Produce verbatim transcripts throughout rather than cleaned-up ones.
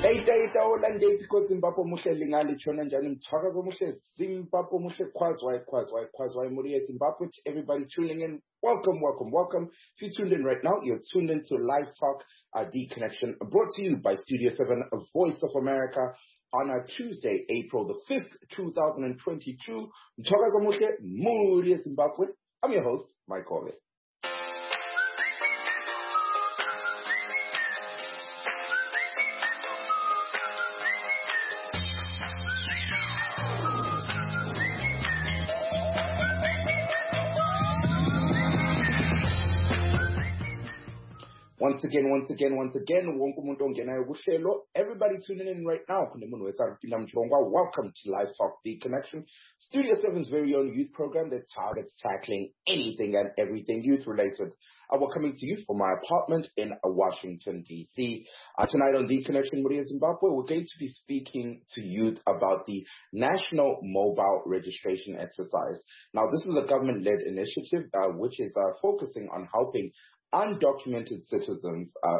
Eita eita olande because Zimbabwe muhle lingali chona njani mthakazo muhle Zimbabwe muhle kwazwa kwazwa kwazwa muri Zimbabwe. Everybody tuning in, welcome welcome welcome. If you tuned in right now, you're tuned in to Live Talk, uh, The Connection, brought to you by Studio seven, Voice of America, on a Tuesday, April the fifth, two thousand twenty-two. Mthakazo muhle muri Zimbabwe. I'm your host, Mike Coley. Once again, once again, once again, everybody tuning in right now, welcome to Live Talk, The Connection, Studio seven's very own youth program that targets tackling anything and everything youth-related. Uh, we're coming to you from my apartment in Washington, D C Uh, tonight on The Connection, Maria Zimbabwe, we're going to be speaking to youth about the National Mobile Registration Exercise. Now, this is a government-led initiative uh, which is uh, focusing on helping undocumented citizens uh,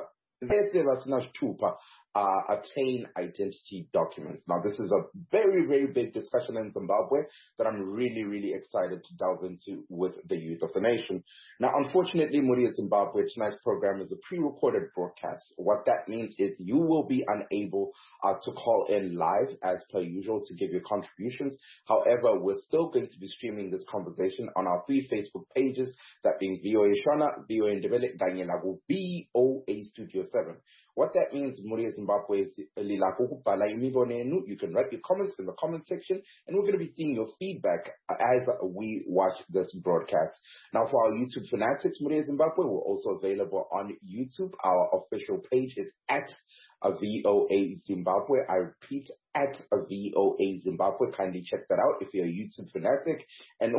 uh, attain identity documents. Now, this is a very, very big discussion in Zimbabwe that I'm really, really excited to delve into with the youth of the nation. Now, unfortunately, Muria Zimbabwe, tonight's program is a pre-recorded broadcast. What that means is you will be unable uh, to call in live as per usual to give your contributions. However, we're still going to be streaming this conversation on our three Facebook pages, that being V O A Shona, V O A Ndebele, Ganyelago, V O A Studio seven. What that means, Muria Zimbabwe, is you can write your comments in the comment section, and we're going to be seeing your feedback as we watch this broadcast. Now, for our YouTube fanatics, Muria Zimbabwe, we're also available on YouTube. Our official page is at a V O A Zimbabwe. I repeat, at a V O A Zimbabwe. Kindly check that out if you're a YouTube fanatic. And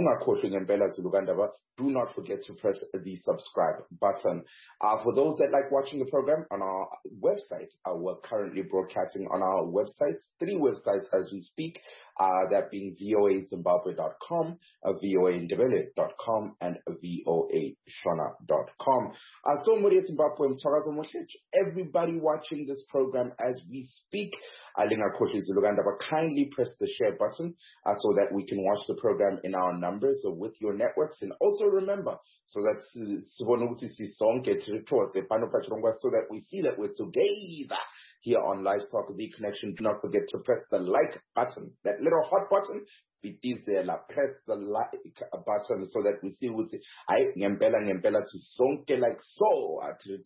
do not forget to press the subscribe button. Uh, for those that like watching the program on our website, uh, we're currently broadcasting on our websites, three websites as we speak, uh, that being V O A Zimbabwe dot com, uh, V O A Ndebele dot com, and V O A Shona dot com. Uh, so, Muria Zimbabwe, everybody watching this program as we speak, kindly press the share button uh, so that we can watch the program in our numbers or with your networks. And also remember, so that so that we see that we're together here on Live Talk, The Connection. Do not forget to press the like button, that little hot button. It is there, press the like button so that we see what's it. I ngempela ngempela to sonke like so at the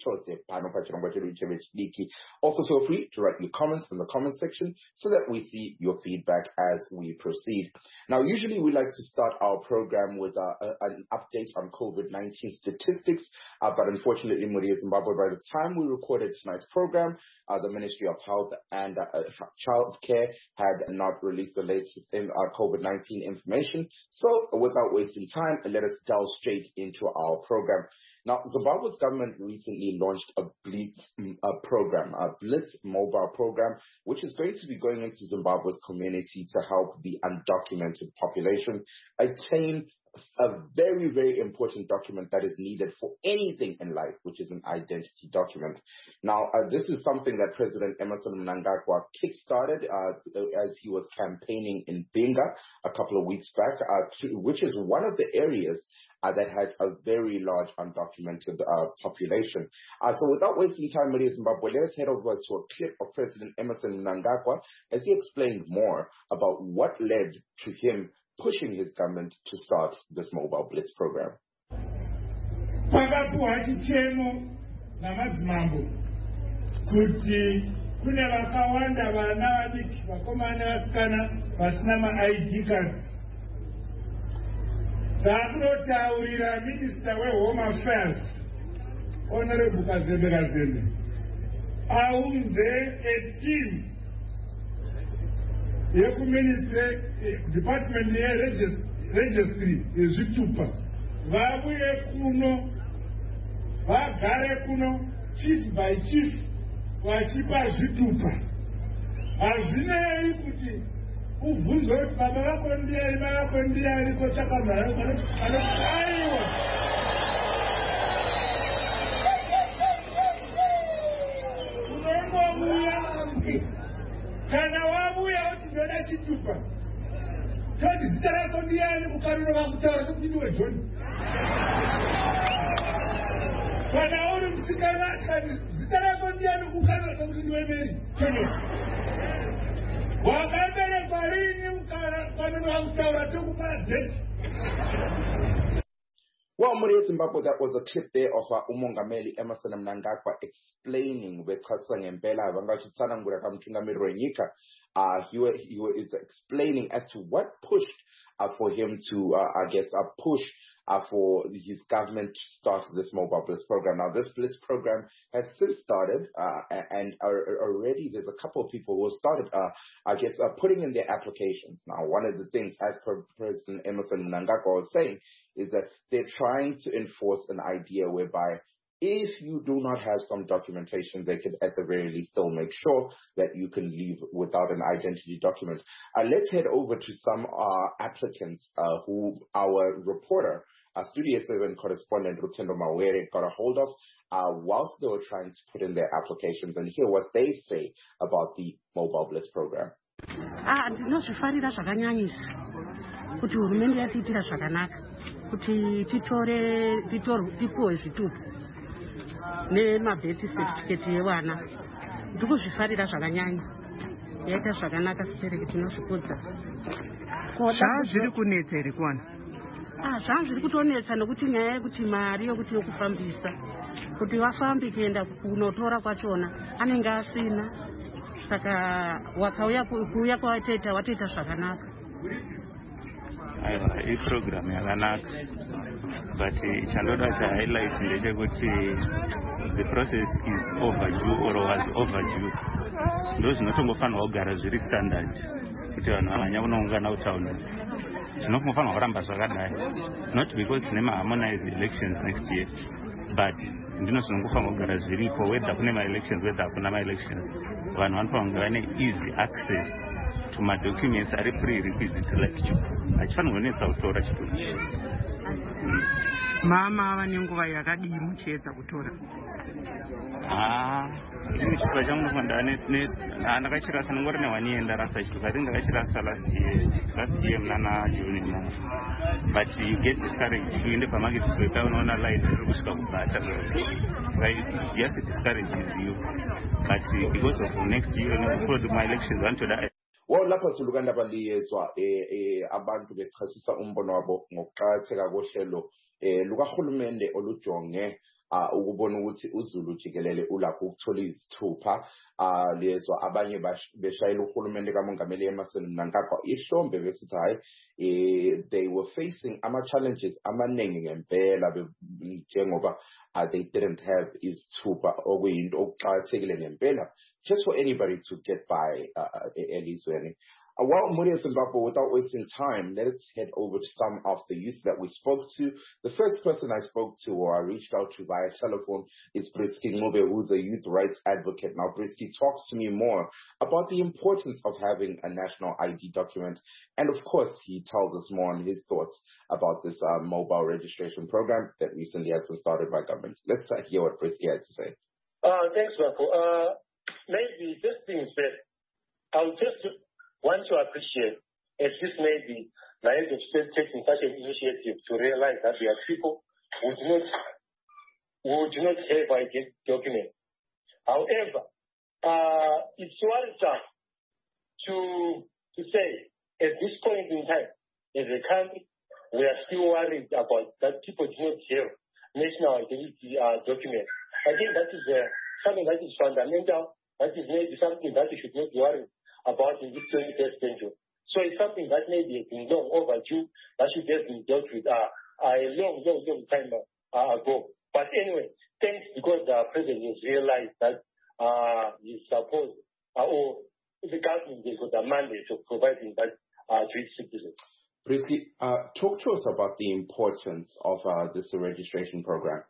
Also feel free to write your comments in the comment section so that we see your feedback as we proceed. Now, usually we like to start our program with uh, a, an update on COVID nineteen statistics, uh, but unfortunately, Muria Zimbabwe, by the time we recorded tonight's program, uh, the Ministry of Health and uh, Child Care had not released the latest in uh, COVID nineteen information. So without wasting time, let us delve straight into our program. Now, Zimbabwe's government recently launched a Blitz a program, a Blitz mobile program, which is going to be going into Zimbabwe's community to help the undocumented population attain a very, very important document that is needed for anything in life, which is an identity document. Now, uh, this is something that President Emmerson Mnangagwa kickstarted uh, as he was campaigning in Binga a couple of weeks back, uh, to, which is one of the areas uh, that has a very large undocumented uh, population. Uh, so without wasting time, Maria Zimbabwe, let's head over to a clip of President Emmerson Mnangagwa as he explained more about what led to him pushing his government to start this mobile blitz program. Minister we Home Affairs, Honorable Kazembe Kazembe, aunze a team yeku ministry department ye registry yezvitupa vabuye kuno vagare kuno chief by chief vachipa zvitupa hazvinei kuti uvhunze kuti baba vako ndiani mai vako ndiani kotsvaka mari anoaiwa unongomuya chitupa. Todi zita rako ndiani kukariro kakutaura kuti ndiwe John. Kana uri musikana kani zita rako ndiani kukariro kuti ndiwe Mary. Wakaberekwa rini ukariro kakutaura tokupa date. Well, Muria Zimbabwe, that was a clip there of uh, Umongameli Emmerson Mnangagwa explaining with Katsang and Bella Vangachitsana Murakamchingamiro Renyika. Uh, he, he is explaining as to what pushed uh, for him to, uh, I guess, uh, push uh, for his government to start this mobile blitz program. Now, this blitz program has since started, uh, and are, already there's a couple of people who have started, uh, I guess, uh, putting in their applications. Now, one of the things, as President Emmerson Mnangagwa was saying, is that they're trying to enforce an idea whereby if you do not have some documentation, they could at the very least still make sure that you can leave without an identity document. Uh, let's head over to some uh, applicants uh, who our reporter, our Studio seven correspondent, Rutendo Mawere, got a hold of uh, whilst they were trying to put in their applications and hear what they say about the Mobile Blitz program. Ah, ndinozvifarira zvakanyanyisa kuti hurumende yatiitira zvakanaka kuti titore tipuwe zvitupu nemabirth certificate yevana ndikuzvifarira zvakanyanya yaita zvakanaka sipereke tinozvikudza zvaa zviri kunetsa iri kuwana ah zvaa zviri kutonetsa nekuti nyaya yekuti mari yokuti yokufambisa kuti vafambi kuenda kunotora kwachona anenge asina saka wakauya kuuya kwawatoita watoita zvakanaka aiwa iprogram yakanaka but chandoda kuhighlight ndechekuti the process is overdue or was overdue ndo zvinotongofanirwa kugara zviri standard kuti vanhu vamanya kunoungana kutaunda zvinofanirwa kuramba zvakadai not because tine maharmonize elections next year but ndino zvinongofanirwa kugara zviripo whether kune ma-elections whether hakuna ma-elections vanhu vanofanirwa kunge vane easy access to madocuments ari pre-requisite like hachifanirwa kunetsa kutora chitupu. Mama vane nguva yakadii muchiedza kutora? Ah, ini chitupa changu ndofanira ndakachirasa nongori newani year ndarasa chitupa. I think ndakachirasa last year last year mnana June mo. But you get discouraged. You end up market paper unaona line iri kusvika kubata. Right, it's just discourages you. But because of next year for the my elections want to die. Well, lapha silukanda baliyezwa eh eh abantu bechasisa umbono wabo ngokuqhatheka kohlelo eh lukaHulumende olujonge uh ukubona ukuthi uZulu jikelele ulapho ukuthola izithupha uh lezwa abanye beshayela uHulumende kaMongameli Emmerson Mnangagwa ihlombe besithi hayi eh they were facing ama challenges amaningi ngempela njengoba uh, they didn't have izithupha okuyinto okuqhathekile ngempela just for anybody to get by uh, elizweni. Uh, while Muria Zimbabwe, without wasting time, let's head over to some of the youth that we spoke to. The first person I spoke to or I reached out to via telephone is Brisky Ngube, who's a youth rights advocate. Now, Brisky talks to me more about the importance of having a national I D document. And of course, he tells us more on his thoughts about this uh, mobile registration program that recently has been started by government. Let's uh, hear what Brisky had to say. Uh, thanks, Marco. Uh, maybe this being said, I'll just want to appreciate, as this may be, the head of state taking such an initiative to realize that there are people who do not, who do not have I D documents. However, uh, it's worrisome to, to say, at this point in time, as a country, we are still worried about that people do not have national identity uh, documents. I think that is uh, something that is fundamental, that is maybe something that we should not worry about in this twenty-first century. So it's something that maybe has been long overdue, that should have been dealt with uh, a long, long, long time uh, ago. But anyway, thanks because the president has realized that uh, he's supposed, uh, or the government has got a mandate of providing that uh, to its citizens. Brisky, uh, talk to us about the importance of uh, this registration program.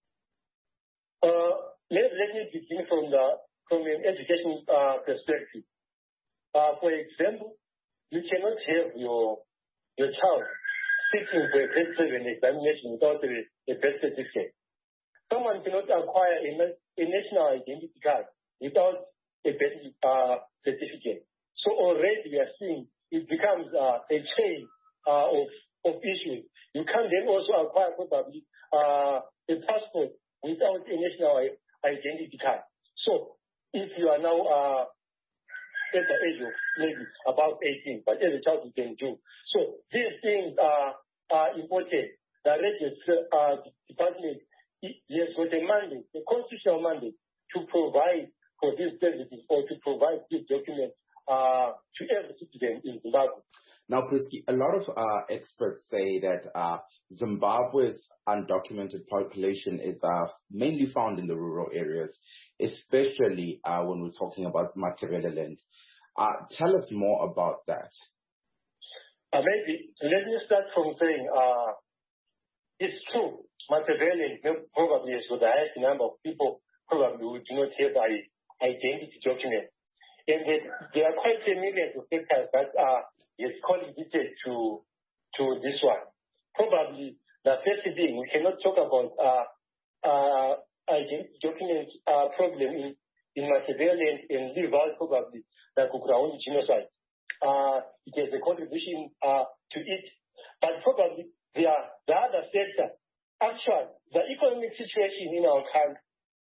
Uh, let, let me begin from the from an education uh, perspective. Uh, for example, you cannot have your your child sitting for a grade seven examination without a, a birth certificate. Someone cannot acquire a, a national identity card without a birth uh, certificate. So already we are seeing it becomes uh, a chain uh, of, of issues. You can then also acquire probably uh, a passport without a national identity card. So if you are now uh, at the age of maybe about eighteen, but as a child you can do. So these things are, are important. The Register uh, Department has got a mandate, a constitutional mandate, to provide for these services or to provide these documents uh, to every citizen in Zimbabwe. Now, Prisky, a lot of uh, experts say that uh, Zimbabwe's undocumented population is uh, mainly found in the rural areas, especially uh, when we're talking about Matabeleland. Uh, tell us more about that. Uh, maybe let me start from saying uh, it's true. Matabeleland probably has got the highest number of people probably who do not have an identity document. And that there are quite a million of factors that are is contributed to to this one. Probably the first thing, we cannot talk about uh, uh, identity document uh, problem in, in Matabeleland and leave out probably the Kukraoni genocide. Uh, it has a contribution uh, to it. But probably the, the other sector, actually, the economic situation in our country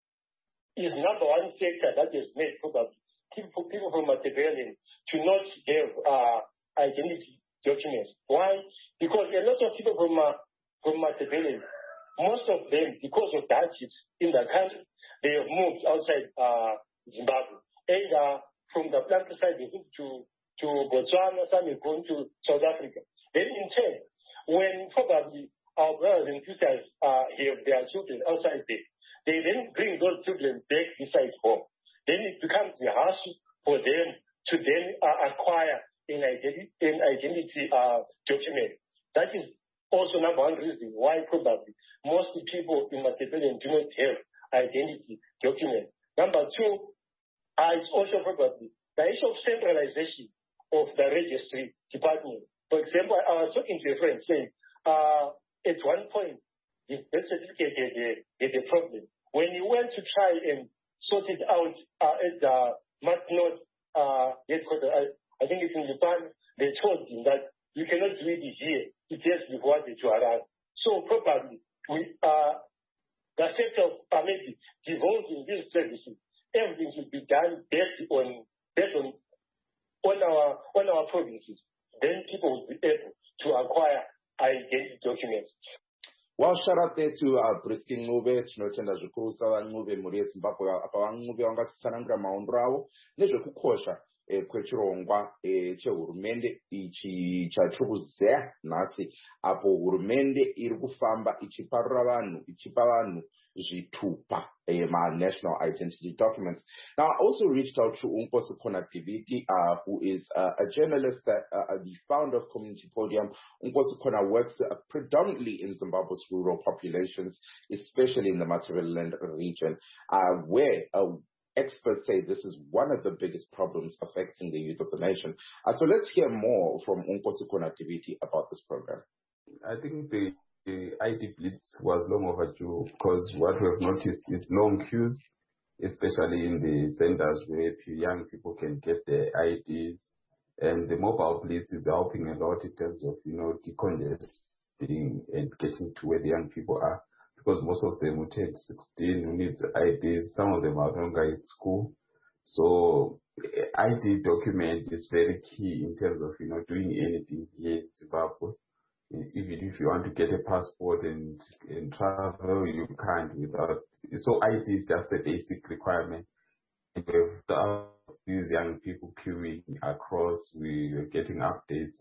is number one sector that has made probably people, people from Matabeleland to not have uh, identity documents. Why? Because a lot of people from uh, from Matabeleland, most of them, because of the hardships in the country, they have moved outside uh, Zimbabwe. Either from the planter side, they moved to, to Botswana, some have gone to South Africa. Then in turn, when probably our brothers and sisters uh, have their children outside there, they then bring those children back inside home. Then it becomes a hassle for them to then uh, acquire an identity, an identity uh, document. That is also number one reason why probably most people in Matabeleland do not have identity document. Number two, uh, it's also probably the issue of centralization of the registry department. For example, I was talking to a friend saying, uh, at one point, the birth certificate had a, had a problem. When he went to try and sort it out uh, at the Matnod uh, headquarters, I, I think it's in Japan, they told him that you cannot do it here. It has to be forwarded to Harare. So probably we, uh, the sector of uh, maybe devoting these services, everything should be done based on based on on our on our provinces. Then people will be able to acquire identity documents. Well, shout out there to uh, Prisky Ncube, tinotenda zvikuru savanqube mhuri yeZimbabwe apa vanqube vangasitsanangira maondo avo nezvekukosha eh, kwechirongwa eh, chehurumende ichi chatiri kuzeya nhasi, apo hurumende iri kufamba ichiparura vanhu ichipa vanhu zvitupa eh, ma-national identity documents. Now, I also reached out to Unkosi Konakiviti, uh, who is uh, a journalist, that, uh, the founder of Community Podium. Unkosi Kona works uh, predominantly in Zimbabwe's rural populations, especially in the Matabeleland region, uh, where uh, experts say this is one of the biggest problems affecting the youth of the nation. Uh, so let's hear more from Unkosi Konakiviti about this program. I think the The I D blitz was long overdue because what we have noticed is long queues, especially in the centers where young people can get their I Ds. And the mobile blitz is helping a lot in terms of, you know, decongesting and getting to where the young people are. Because most of them will turn sixteen, who needs I Ds. Some of them are no longer at school. So I D document is very key in terms of, you know, doing anything here in Zimbabwe. Even if you want to get a passport and, and travel, you can't without. So I D is just a basic requirement. And without these young people queuing across, we are getting updates.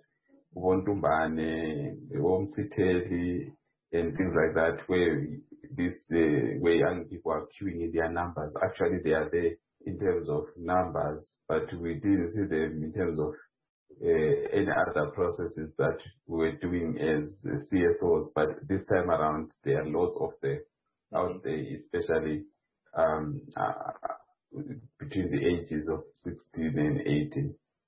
Wondumbane, Womsiteli, and things like that, where this uh, where young people are queuing in their numbers. Actually, they are there in terms of numbers, but we didn't see them in terms of Uh, any other processes that we're doing as uh, C S Os, but this time around there are lots of them out there, especially um, uh, between the ages of sixteen and eighteen.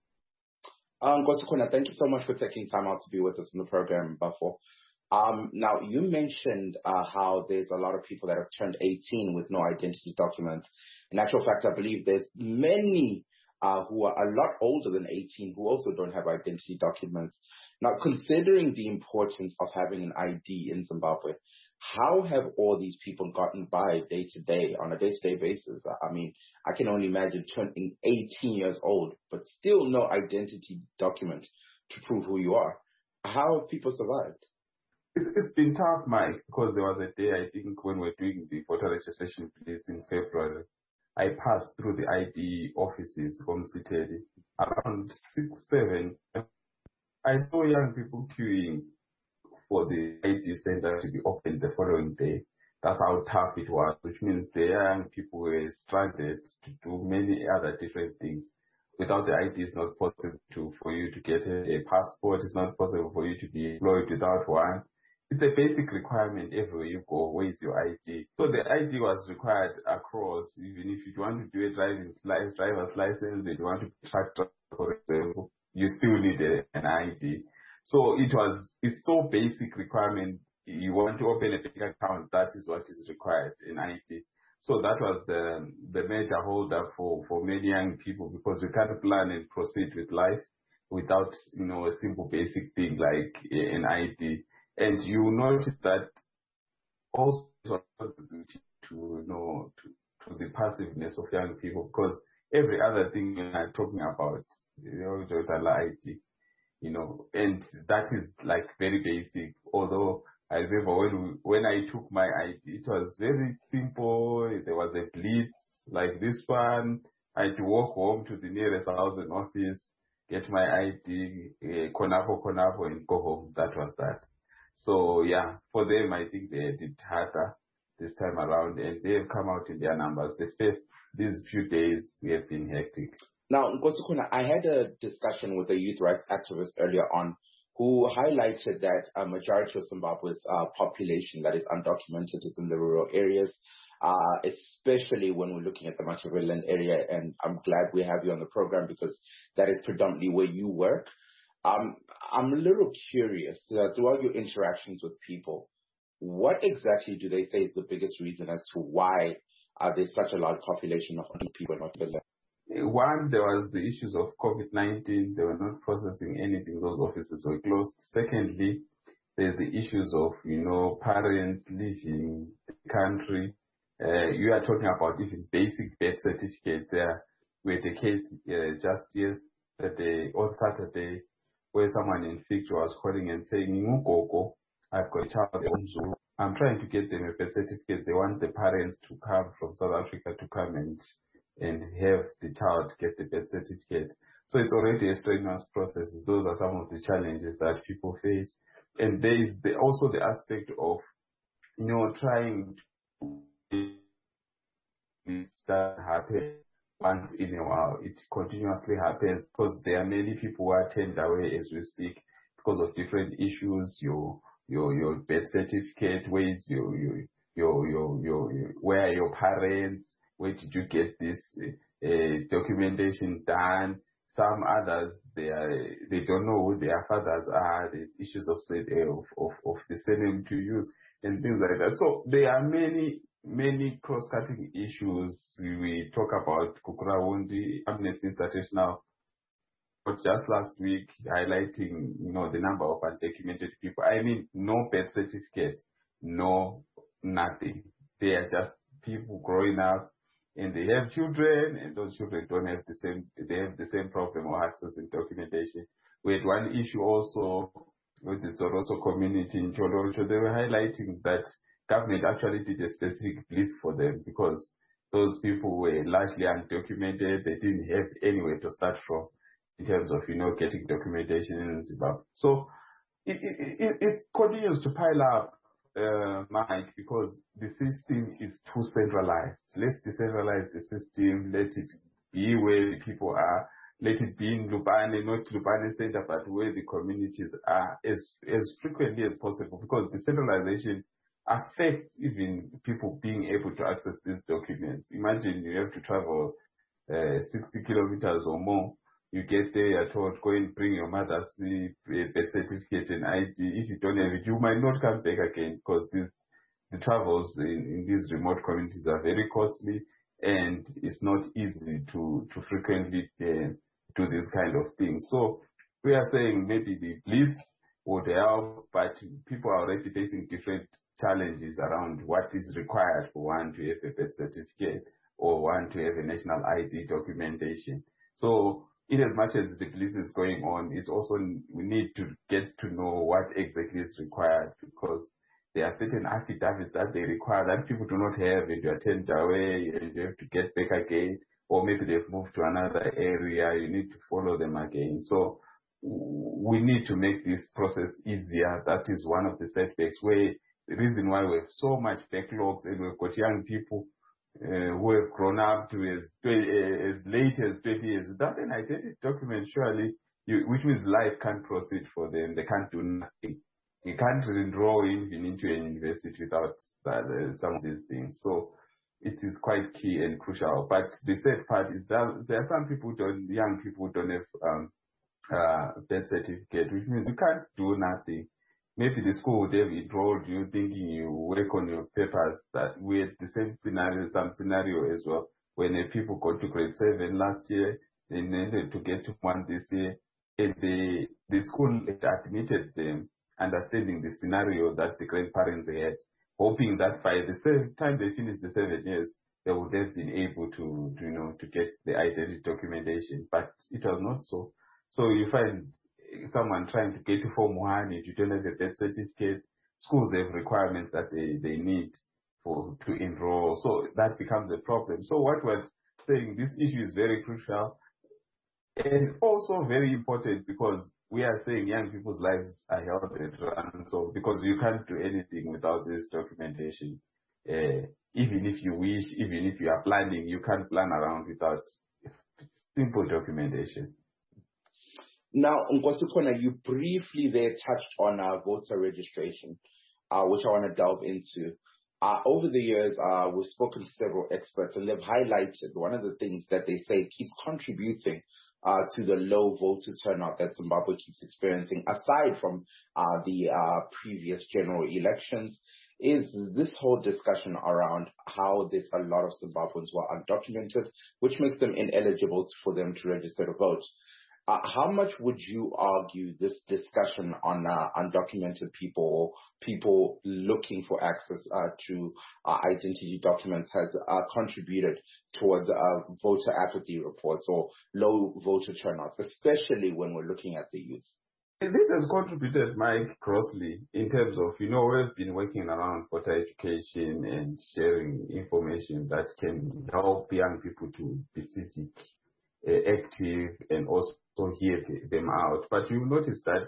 Um, Gosikona, thank you so much for taking time out to be with us in the program, Bafo. Um, now, you mentioned uh, how there's a lot of people that have turned eighteen with no identity documents. In actual fact, I believe there's many uh, who are a lot older than eighteen who also don't have identity documents. Now, considering the importance of having an I D in Zimbabwe, how have all these people gotten by day to day, on a day-to-day basis? I mean, I can only imagine turning eighteen years old, but still no identity document to prove who you are. How have people survived? It's been tough, Mike, because there was a day, I think, when we were doing the voter registration place in February, I passed through the I D offices from Citedi. Around six, seven, I saw young people queuing for the I D center to be opened the following day. That's how tough it was, which means the young people were stranded to do many other different things. Without the I D, it's not possible to, for you to get a, a passport. It's not possible for you to be employed without one. It's a basic requirement everywhere you go. Where is your I D? So the I D was required across, even if you want to do a driving driver's license, if you want to be a truck driver, for example, you still need a, an I D. So it was, it's so basic requirement. You want to open a bank account, that is what is required in I D. So that was the the major holdup for, for many young people, because we can't plan and proceed with life without, you know, a simple basic thing like an I D. And you notice that also contributing to, you know, to, to the passiveness of young people, because every other thing you're talking about, you know, just an I D, you know, and that is like very basic. Although I remember when we, when I took my I D, it was very simple. There was a blitz like this one. I had to walk home to the nearest housing office, get my I D, uh, Konavo, Konavo, and go home. That was that. So yeah, for them, I think they did harder this time around, and they have come out in their numbers. The first, these few days have been hectic. Now, Nkosukuna, I had a discussion with a youth rights activist earlier on who highlighted that a majority of Zimbabwe's uh, population that is undocumented is in the rural areas, uh, especially when we're looking at the Machiavellian area. And I'm glad we have you on the program because that is predominantly where you work. Um, I'm a little curious, uh, throughout your interactions with people, what exactly do they say is the biggest reason as to why uh, there's such a large population of people in Machiavellian? One, there was the issues of COVID nineteen. They were not processing anything. Those offices were closed. Secondly, there's the issues of, you know, parents leaving the country. Uh, you are talking about even basic birth certificates. There we had a case uh, just yesterday, on Saturday, where someone in Victor was calling and saying, I've got a child on Zoom. I'm trying to get them a birth certificate. They want the parents to come from South Africa to come and and have the child get the birth certificate. So it's already a strenuous process. Those are some of the challenges that people face. And there is the, also the aspect of, you know, trying to that happen once in a while. It continuously happens because there are many people who are turned away as we speak because of different issues. Your your your birth certificate, where is your your your your, your, your where are your parents? Where did you get this uh, uh, documentation done? Some others, they are, they don't know who their fathers are. There's issues of, of, of, of the surname to use and things like that. So there are many, many cross-cutting issues. We talk about Kukurahundi, Amnesty International, but just last week highlighting, you know, the number of undocumented people. I mean, no birth certificate, no nothing. They are just people growing up, and they have children, and those children don't have the same, they have the same problem or access in documentation. We had one issue also with the Zoroso community in Cholocho. They were highlighting that government actually did a specific blitz for them because those people were largely undocumented. They didn't have anywhere to start from in terms of, you know, getting documentation in Zimbabwe. So it, it, it, it continues to pile up. Uh, Mike, because the system is too centralized. Let's decentralize the system. Let it be where the people are. Let it be in Lupane, not Lupane Center, but where the communities are as as frequently as possible. Because decentralization affects even people being able to access these documents. Imagine you have to travel uh, sixty kilometers or more. You get there, you're told, go and bring your mother's birth certificate and I D. If you don't have it, you might not come back again because this, the travels in, in these remote communities are very costly. and it's not easy to, to frequently uh, do this kind of things. So we are saying maybe the blitz would help, but people are already facing different challenges around what is required for one to have a birth certificate or one to have a national I D documentation. So in as much as the blitz is going on, it's also, we need to get to know what exactly is required, because there are certain affidavits that they require that people do not have, and you are turned away and you have to get back again, or maybe they've moved to another area, you need to follow them again. So we need to make this process easier. That is one of the setbacks, where the reason why we have so much backlogs, and we've got young people uh, who have grown up to as, as late as twenty years without an identity document, surely, you, which means life can't proceed for them. They can't do nothing. You can't enroll even into an university without that, uh, some of these things. So it is quite key and crucial. But the sad part is that there are some people, who don't, young people who don't have um, uh, birth certificate, which means you can't do nothing. Maybe the school would have enrolled you thinking you work on your papers. That we had the same scenario, some scenario as well, when the people got to grade seven last year, they needed to get to one this year, and the, the school had admitted them, understanding the scenario that the grandparents had, hoping that by the same time they finish the seven years, they would have been able to, to, you know, to get the identity documentation. But it was not so. So you find someone trying to get to Form one, if you don't have a birth certificate, schools have requirements that they, they need for to enroll. So that becomes a problem. So what we're saying, this issue is very crucial and also very important, because we are saying young people's lives are held at run. So because you can't do anything without this documentation. Uh, even if you wish, even if you are planning, you can't plan around without simple documentation. Now, Nkosukona, you briefly there touched on uh, voter registration, uh, which I want to delve into. Uh, over the years, uh, we've spoken to several experts, and they've highlighted one of the things that they say keeps contributing uh, to the low voter turnout that Zimbabwe keeps experiencing, aside from uh, the uh, previous general elections, is this whole discussion around how there's a lot of Zimbabweans who are undocumented, which makes them ineligible for them to register to vote. Uh, how much would you argue this discussion on uh, undocumented people or people looking for access uh, to uh, identity documents has uh, contributed towards uh, voter apathy reports or low voter turnouts, especially when we're looking at the youth? This has contributed, Mike, grossly in terms of, you know, we've been working around voter education and sharing information that can help young people to be civic, uh, active, and also hear them out. But you notice that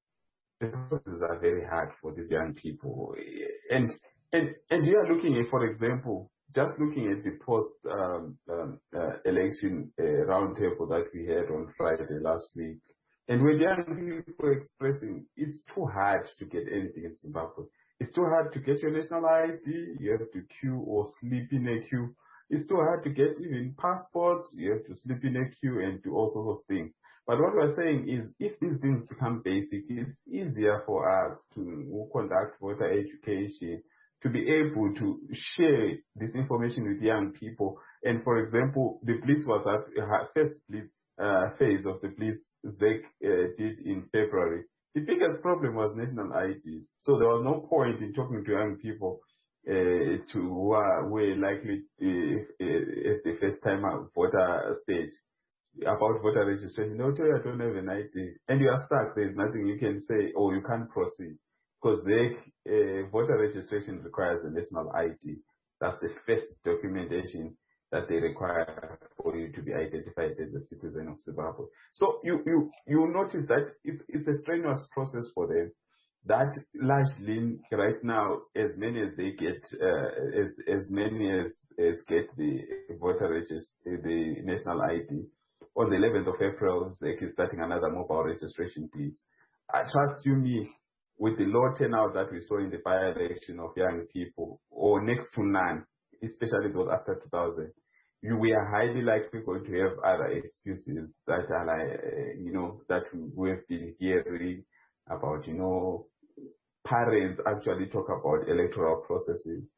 the processes are very hard for these young people. And and, and you are looking at, for example, just looking at the post-election um, um, uh, election, uh, roundtable that we had on Friday last week, and when young people are expressing, it's too hard to get anything in Zimbabwe. It's too hard to get your national I D. You have to queue or sleep in a queue. It's too hard to get even passports. You have to sleep in a queue and do all sorts of things. But what we're saying is, if these things become basic, it's easier for us to conduct voter education, to be able to share this information with young people. And for example, the Blitz was at first Blitz uh, phase of the Blitz they uh, did in February. The biggest problem was national I Ds. So there was no point in talking to young people uh, to who are, who are likely uh, uh, at the first time voter stage about voter registration. They'll tell you, I don't have an I D. And you are stuck. There's nothing you can say, or you can't proceed. Because they, uh, voter registration requires a national I D. That's the first documentation that they require for you to be identified as a citizen of Zimbabwe. So you you you notice that it's it's a strenuous process for them. That largely right now, as many as they get, uh, as as many as as get the voter register, the national I D. On the eleventh of April, Z E C is starting another mobile registration piece. I trust you me, with the low turnout that we saw in the by-election of young people, or next to none, especially those after two thousand, you, we are highly likely going to have other excuses that are like, uh, you know, that we have been hearing about, you know, parents actually talk about electoral processes.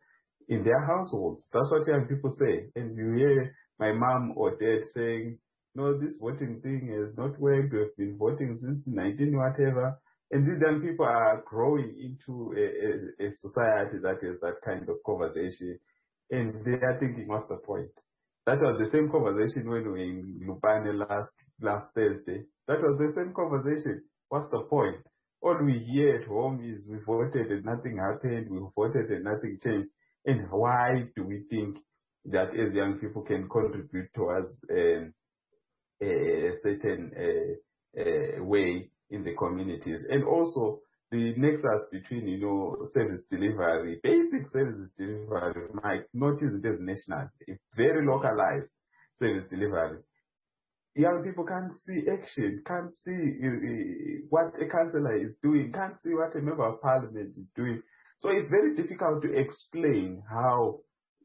in their households. That's what young people say. And you hear my mom or dad saying, no, this voting thing has not worked. We've been voting since nineteen whatever. And these young people are growing into a, a, a society that has that kind of conversation. And they are thinking, what's the point? That was the same conversation when we were in Lupane last, last Thursday. That was the same conversation. What's the point? All we hear at home is we voted and nothing happened. We voted and nothing changed. And why do we think that as young people can contribute towards um, a, a certain uh, uh, way in the communities? And also the nexus between, you know, service delivery, basic service delivery, might not is it as national, it's very localized service delivery. Young people can't see action, can't see uh, what a councillor is doing, can't see what a member of parliament is doing. So it's very difficult to explain how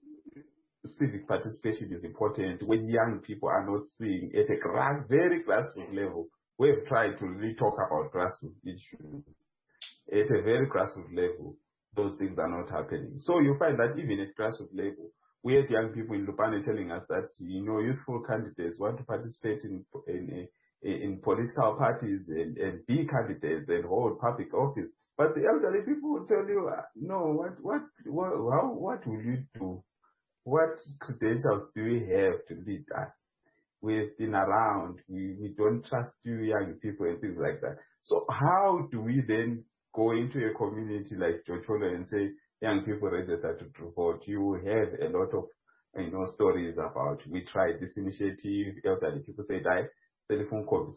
civic participation is important when young people are not seeing at a grass, very grassroots level. We've tried to really talk about grassroots issues. At a very grassroots level, those things are not happening. So you find that even at grassroots level, we had young people in Lupane telling us that, you know, youthful candidates want to participate in in, in political parties and, and be candidates and hold public office. But the elderly people will tell you, no, what, what, what, how, what will you do? What credentials do we have to lead us? We've been around, we, we don't trust you young people and things like that. So how do we then go into a community like Chocholo and say, young people register to vote? You have a lot of, you know, stories about, we tried this initiative, elderly people say, die, telephone call,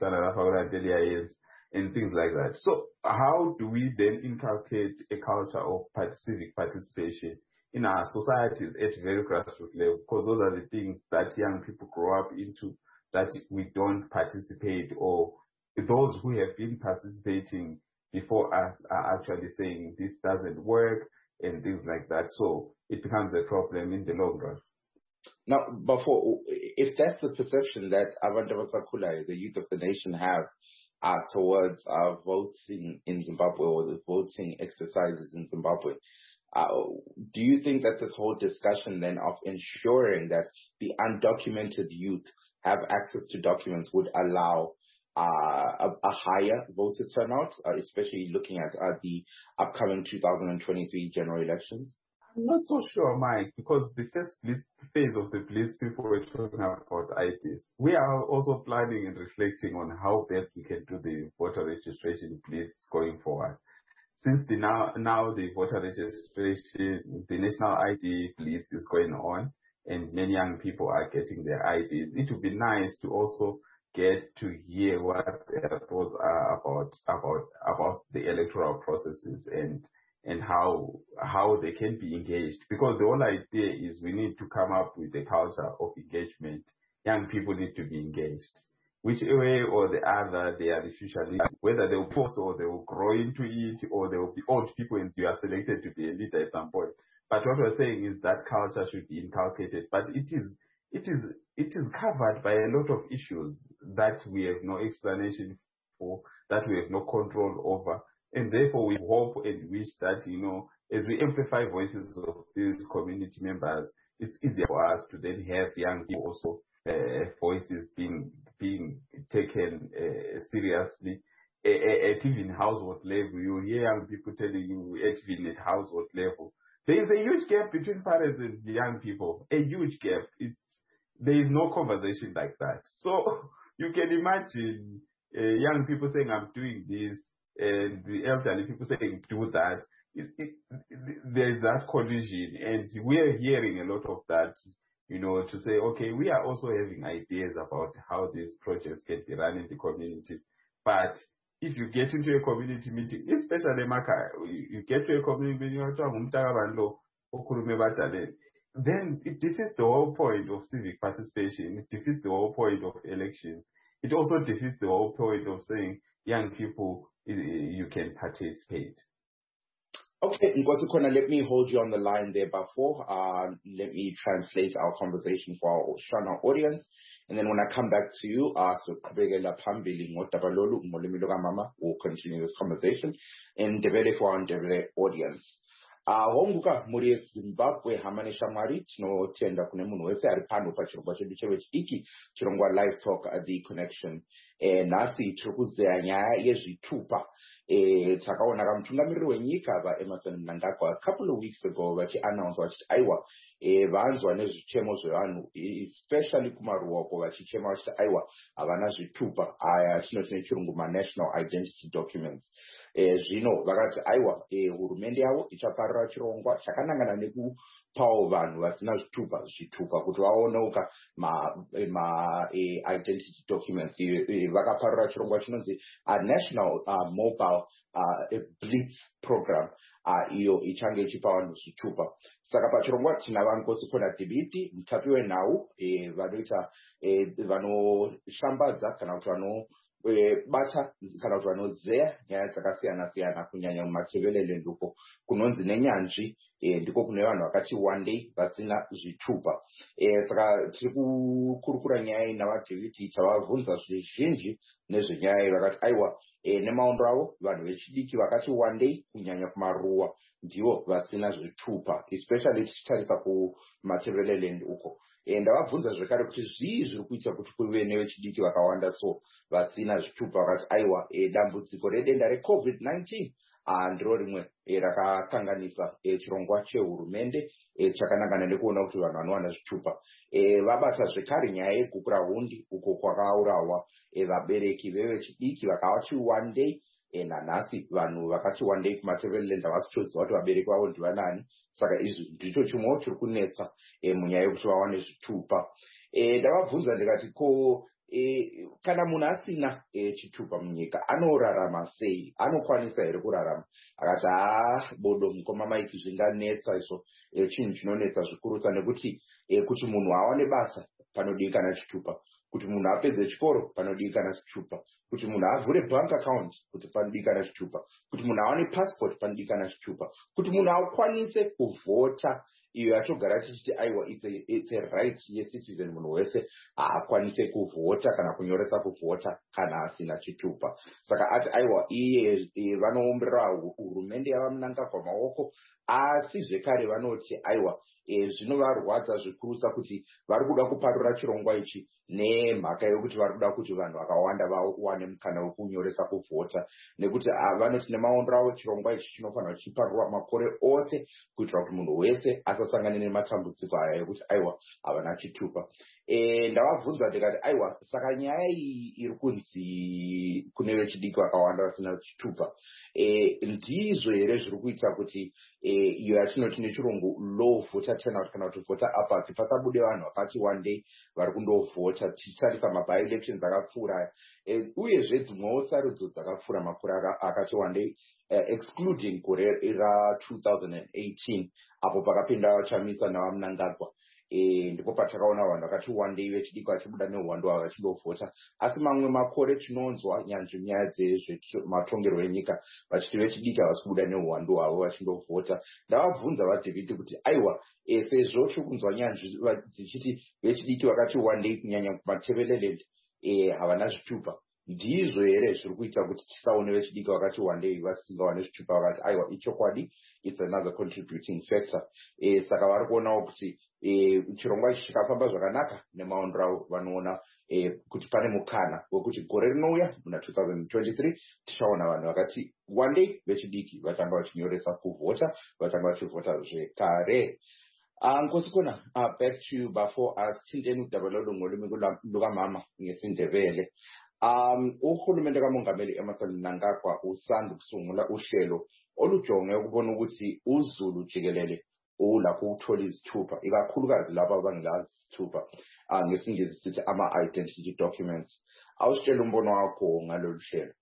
and things like that. So how do we then inculcate a culture of civic participation in our societies at very grassroots level? Because those are the things that young people grow up into, that we don't participate, or those who have been participating before us are actually saying this doesn't work and things like that. So it becomes a problem in the long run. Now, before, if that's the perception that Abantu-Abasakhulayo, the youth of the nation, have uh, towards uh, voting in Zimbabwe, or the voting exercises in Zimbabwe, uh, do you think that this whole discussion then of ensuring that the undocumented youth have access to documents would allow uh, a, a higher voter turnout, uh, especially looking at uh, the upcoming two thousand twenty-three general elections? I'm not so sure, Mike, because the first blitz, phase of the blitz, people were talking about I Ds. We are also planning and reflecting on how best we can do the voter registration blitz going forward. Since the now, now the voter registration, the national I D blitz is going on, and many young people are getting their I Ds, it would be nice to also get to hear what their thoughts are about about about the electoral processes and and how how they can be engaged. Because the whole idea is we need to come up with a culture of engagement. Young people need to be engaged. Which way or the other, they are usually, whether they will post or they will grow into it, or they will be old people and you are selected to be a leader at some point. But what we're saying is that culture should be inculcated. But it is it is it is covered by a lot of issues that we have no explanation for, that we have no control over. And therefore we hope and wish that, you know, as we amplify voices of these community members, it's easier for us to then have young people also uh, voices being being taken uh, seriously. At even household level, you hear young people telling you, at even at household level, there is a huge gap between parents and young people. A huge gap. It's, there is no conversation like that. So you can imagine uh, young people saying, I'm doing this, and the elderly people saying, do that. It, it, it, there is that collision, and we are hearing a lot of that, you know, to say, okay, we are also having ideas about how these projects can be run in the communities. But if you get into a community meeting, especially Maka, you, you get to a community meeting, then it defeats the whole point of civic participation. It defeats the whole point of elections. It also defeats the whole point of saying, young people, you can participate. Okay, Nkosi Khona, let me hold you on the line there before. Uh, let me translate our conversation for our Shana audience. And then when I come back to you, uh, so we'll continue this conversation in Ndebele for our Ndebele audience. honguka muri yezimbabwe hama neshamwari tinotenda kune munhu wese ari pano pachirongwa chedu chevechidiki chirongwa Live Talk The Connection. Nhasi tiri kuzeya nyaya yezvitupa. Takaona kamutungamiriri wenyika vaEmmerson Mnangagwa a couple of weeks ago vachiannounce vachiti aiwa vanzwa nezvichemo zvevanhu especially kumaruoko vachichema vachiti aiwa havana zvitupa aya tinoti nechirungu ma-national identity documents. Zvino vakati aiwa hurumende yavo ichaparira chirongwa chakanangana nekupawo vanhu vasina zvitupa zvitupa kuti vaoneuka ma-identity documents. Vakaparira chirongwa chinonzi national mobile blitz program iyo ichange ichipa vanhu zvitupa. Saka pachirongwa tina vaNkosiko Dibiti, mutapi wenhau vanoita vanoshambadza kana kuti vano bata kana kuti vanozeya nyaya dzakasiyana siyana kunyanya mumatebelele nduko kunonzi nenyanzvi ndiko kune vanhu vakati wandei vasina zvitupa. Saka tiri kukurukura nyaya iyi navaDiviti tavabvunza zvizhinji nezvenyaya iyi vakati aiwa nemaondo avo vanhu vechidiki vakati wandei kunyanya kumaruwa ndivo vasina zvitupa especially tichitarisa kumatebelele uko. Ndavabvunza zvekare kuti zvii zviri kuita kuti kuve nevechidiki vakawanda so vasina zvitupa. Vakati aiwa dambudziko redenda recovid nineteen ndiro rimwe rakakanganisa chirongwa chehurumende chakanangana nekuona kuti vanhu vanowana zvitupa. Vabata zvekare nyaya yekukura hundi uko kwakaurawa vabereki vevechidiki vakavati wandei. Nanhasi vanhu vakati wandei kumatebelele ndavasitoziva kuti vabereki vavo ndivanani. Saka izvi ndicho chimwewo chiri kunetsa munyaya yekuti vawane zvitupa. Ndavabvunza ndikati ko kana munhu asina chitupa munyika anorarama sei, anokwanisa here kurarama? Akati haa bodo mukoma maiki zvinganetsa izvo, chinhu chinonetsa zvikurusa nekuti kuti munhu awane basa panodikanwa chitupa, kuti munhu apedze chikoro panodikanwa chitupa, kuti munhu avhure bank account kuti panodikanwa chitupa, kuti munhu awane passport panodikanwa chitupa, kuti munhu akwanise kuvhota iyo yatogara tichiti aiwa it's a right yecitizen munhu wese akwanise kuvhota kana kunyoresa kuvhota kana asina chitupa. Saka ati aiwa iye vanoomberera hurumende yavaMnangagwa maoko, asi zvekare vanoti aiwa zvinovarwadza zvikurusa kuti vari kuda kuparura chirongwa ichi nemhaka yekuti vari kuda kuti vanhu vakawanda vawane mukana wekunyoresa kuvhota, nekuti vanoti nemaondo avo chirongwa ichi chinofanira chichiparurwa makore ose kuitira kuti munhu wese asasangane nematambudziko aya ekuti aiwa havana chitupa. Ndavabvunza ndikati aiwa saka nyaya iyi iri kunzi kune vechidiki vakawanda vasina chitupa ndizvo here zviri kuita kuti iyo yatinoti nechirungu low voter turnout kana kuti voter apathy pasabude vanhu vakati wandei vari kundovhota tichitarisa maby-elections akapfuura uyezve dzimwewo sarudzo dzakapfuura makore akati wandei excluding gore ra two thousand eighteen apo pakapinda vachamisa navaMnangagwa. Ndipo patakaona vanhu vakati wandei vechidiki vachibuda neuwandu hwavo vachindovhota. Asi mamwe makore tinonzwa nyanzvi nyaya dzezvematongerwo enyika vachiti vechidiki havasi kubuda neuwandu hwavo vachindovhota. Ndavabvunza vaDiviti kuti aiwa sezvo tiri kunzwa nyanzvi dzichiti vechidiki vakati wandei kunyanya kumatebelele havana zvitupa, ndizvo here zviri kuita kuti tisaone vechidiki vakati wandei vasingawane zvitupa? Vakati aiwa ichokwadi, it's another contributing factor. Saka vari kuonawo kuti chirongwa ichi chikafamba zvakanaka nemaondo avo vanoona kuti pane mukana wekuti gore rinouya muna two thousand twenty-three tichaona vanhu vakati wandei vechidiki vatanga vachinyoresa kuvhota, vatanga vachivhota zvekare. Nkosikona, back to you before us tindeni kudabula lungolimi lukamama ngesindebele. Um uhulumende kamongameli Emmerson Mnangagwa usanda kusungula uhlelo olujonge ukubona ukuthi uZulu jikelele ulapho ukuthola izithupha ikakhulukazi laba abangazi izithupha ngesingisi sithi ama-identity documents. Awusitshela umbono wakho ngalolu hlelo.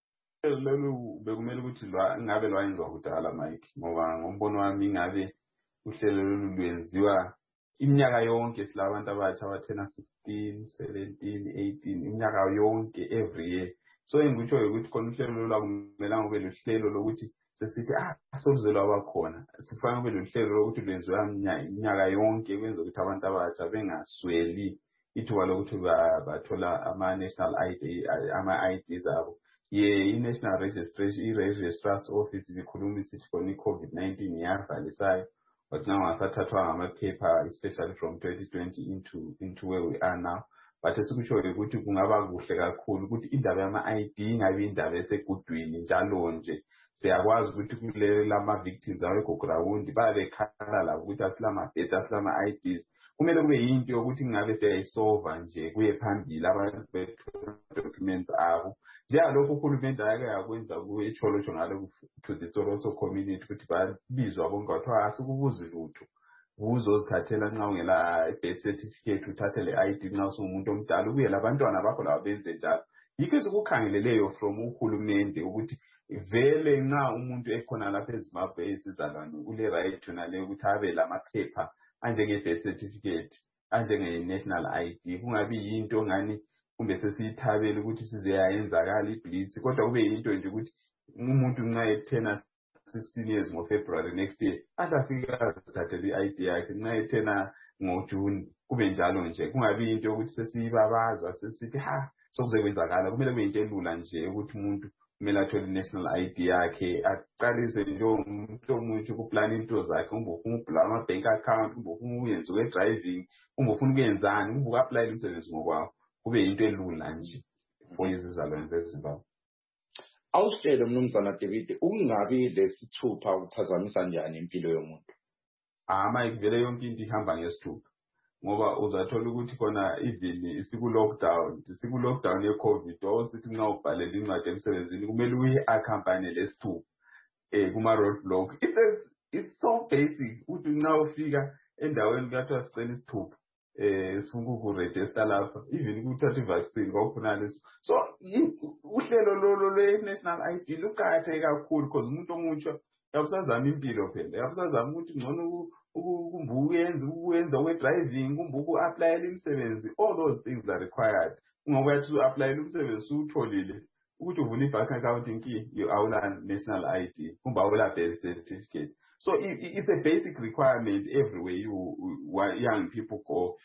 Lolu bekumele ukuthi ngabe lwayenziwa kudala Mike, ngoba ngombono wami ngabe uhlelo lolu lwenziwa iminyaka yonke silabantu abatsha abathena sixteen, seventeen, eighteen iminyaka yonke every year. So engikutsho ukuthi khona uhlelo lolu akumelanga kube luhlelo lokuthi sesithi ah asoluzelwa abakhona, sifanele kube luhlelo lokuthi lwenziwa iminyaka yonke kwenza ukuthi abantu abatsha bengasweli ithuba lokuthi bathola ama-national I D ama-I Ds abo. ye i-National Registration i-Registrar's Office ikhuluma isithi khona i-COVID nineteen iyavalisayo but now asathathwa ngamaphepha especially from twenty twenty into into where we are now. But esikutshoyo ukuthi kungaba kuhle kakhulu ukuthi indaba yama-I D ingabe indaba esegudwini njalo nje. Siyakwazi ukuthi kule lama-victims awekho ground babekhala labo ukuthi asilamabhedi asilama-I Ds. Kumele kube yinto yokuthi ngabe siyayisolva nje kuye phambili abantu be-documents abo. Njengalokho uhulumende ake yakwenza kuye echolo ngalo to the Tsoroso community ukuthi babizwa bonke kwathiwa asikubuzi lutho. Uzozithathela nxa ungela birth certificate uthathe le I D nxa usumuntu omdala ubuye labantwana bakho labo benze njalo. Yikho sikukhangeleleyo from uhulumende ukuthi vele nxa umuntu ekhona lapha eZimbabwe esizalwane ule right nale ukuthi abe lamaphepha anjenge birth certificate anjenge national I D. Kungabi yinto ngani kumbe sesiyithabela ukuthi sizeyayenzakala iblitz kodwa kube yinto nje ukuthi umuntu nxa ethena sixteen years ngo February next year atafika azithathele i-I D yakhe nxa ethena ngo June kube njalo nje. Kungabi into yokuthi sesiyibabaza sesithi ha sokuzekwenzakala. Kumele kube into elula nje ukuthi umuntu kumele athole i-national I D yakhe aqalise nje umuntu omutsha ukuplana into zakhe. Kumbe ufuna ukuvula ama-bank account, kumbe ufuna ukuyenza ukwe-driving, kumbe ufuna ukuyenzani, kumbe uku-aplayela umsebenzi ngokwakho. Kube yinto elula nje for izizalwane zeZimbabwe. Awuhlele mnumzana David ukungabi lesithupha ukuphazamisa njani impilo yomuntu? Ama ikuvele yonke into ihamba ngesithupha ngoba uzathola ukuthi khona even isiku lockdown isiku lockdown ye COVID osithi nxa ubhalela incwadi emsebenzini kumele uyi accompany lesithupha eh kuma roadblock. It's it's so basic ukuthi nxa ufika endaweni kathiwa sicela isithupha eh sifuna ukuregister lapha even ukuthatha ivaccine kwakufuna leso. So uhlelo lolo lwe-national I D luqakatheke kakhulu because umuntu omutsha uyabusazama impilo phela uyabusazama ukuthi ngcono kumbe uyenza ukwenza we-driving kumbe uku-aplayela imisebenzi. All those things are required. Ungoba uyathi u-aplayela umsebenzi uwutholile ukuthi uvula i-bank account inki awula national I D kumbe awula birth certificate. So it, it's a basic requirement everywhere you, you young people go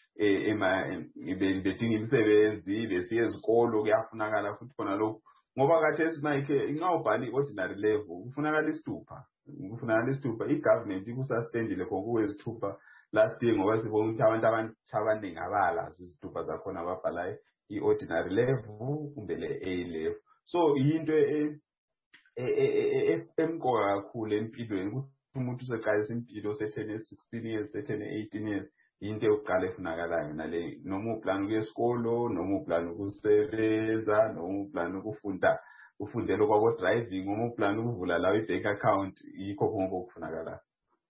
ema bedinga imisebenzi besiye ezikolo kuyafunakala futhi khona lokho ngoba khathesi manje nxa ubhali i-ordinary level kufunakala isithupha kufunakala isithupha. I-government ikususpendile ngokuwezithupha last year ngoba sibona ukuthi abantu abaningi abalazo izithupha zakhona ababhalayo i-ordinary level kumbe le-A level. So yinto emqoka kakhulu empilweni ukuthi umuntu useqalisa impilo sethene sixteen years sethene eighteen years into yokuqala efunakalayo nale noma uplan ukuya esikolo noma uplan ukusebenza noma uplan ukufunda ufundele kwabo driving noma uplan ukuvula lawo i-bank account yikho konke okufunakalayo.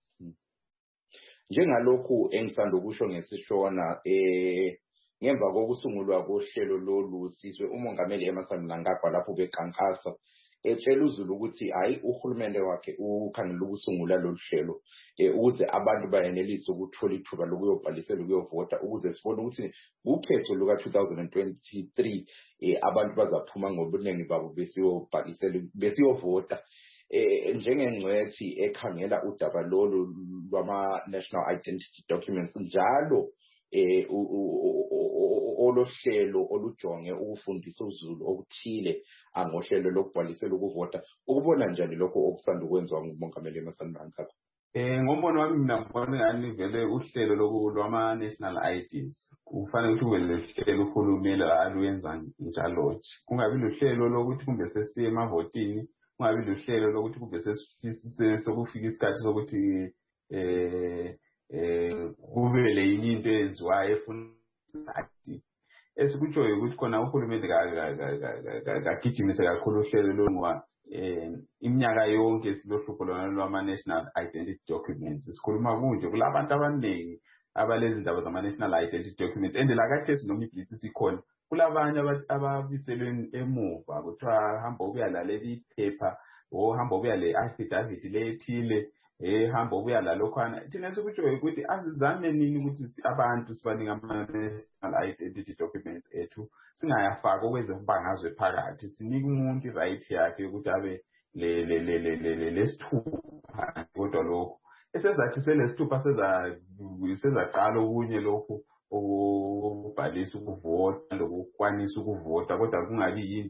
Njengalokhu engisanda ukusho ngesishona eh ngemva kokusungulwa kohlelo lolu sizwe umongameli Emmerson Mnangagwa lapho bekankasa etshela uZulu ukuthi hayi uhulumende wakhe ukhangela ukusungula lolu hlelo ukuze abantu bayenelise ukuthola ithuba lokuyobhalisela ukuyovota ukuze sibone ukuthi ukhetho luka two thousand twenty-three abantu bazaphuma ngobuningi babo besiyobhalisela besiyovota. Njengengcwethi ekhangela udaba lolu lwama national identity documents njalo eh olohlelo olujonge ukufundisa uZulu okuthile angohlelo lokubhalisela ukuvota ukubona njani lokho okusanda ukwenziwa ngumongameli Emmerson Mnangagwa? Eh ngombono wami mina ngibona ngani vele uhlelo lokulwama national I Ds kufanele ukuthi kube lehlelo uhulumeni aluyenza njalo nje. Kungabi lohlelo lokuthi kumbe sesiye emavotini, kungabi lohlelo lokuthi kumbe sesifise sokufika isikhathi sokuthi eh eh kube le into eyenziwayo efuna esikutshoyo ukuthi khona uhulumende kagijimise kakhulu uhlelo lonwa iminyaka yonke silohlupho lona lwama-national identity documents. Sikhuluma kunje kulabantu abaningi abalezi indaba zama-national identity documents and lakathesi noma iblitz isikhona kulabanye ababiselweni emuva kuthiwa hamba ukuyalalela iphepha ohamba ukuyale affidavit lethile ehamba ubuya la lokhana. Thina sikutshoyo ukuthi asizame nini ukuthi abantu sibaninga ama-national identity documents ethu singayafaka okweze kubangazwe phakathi sinike umuntu i-right yakhe ukuthi abe le le le le lesithupha kodwa lokho esezathi selesithupha seza sezaqala okunye lokho ukubhalisa ukuvota lokukwanisa ukuvota kodwa kungabi yinto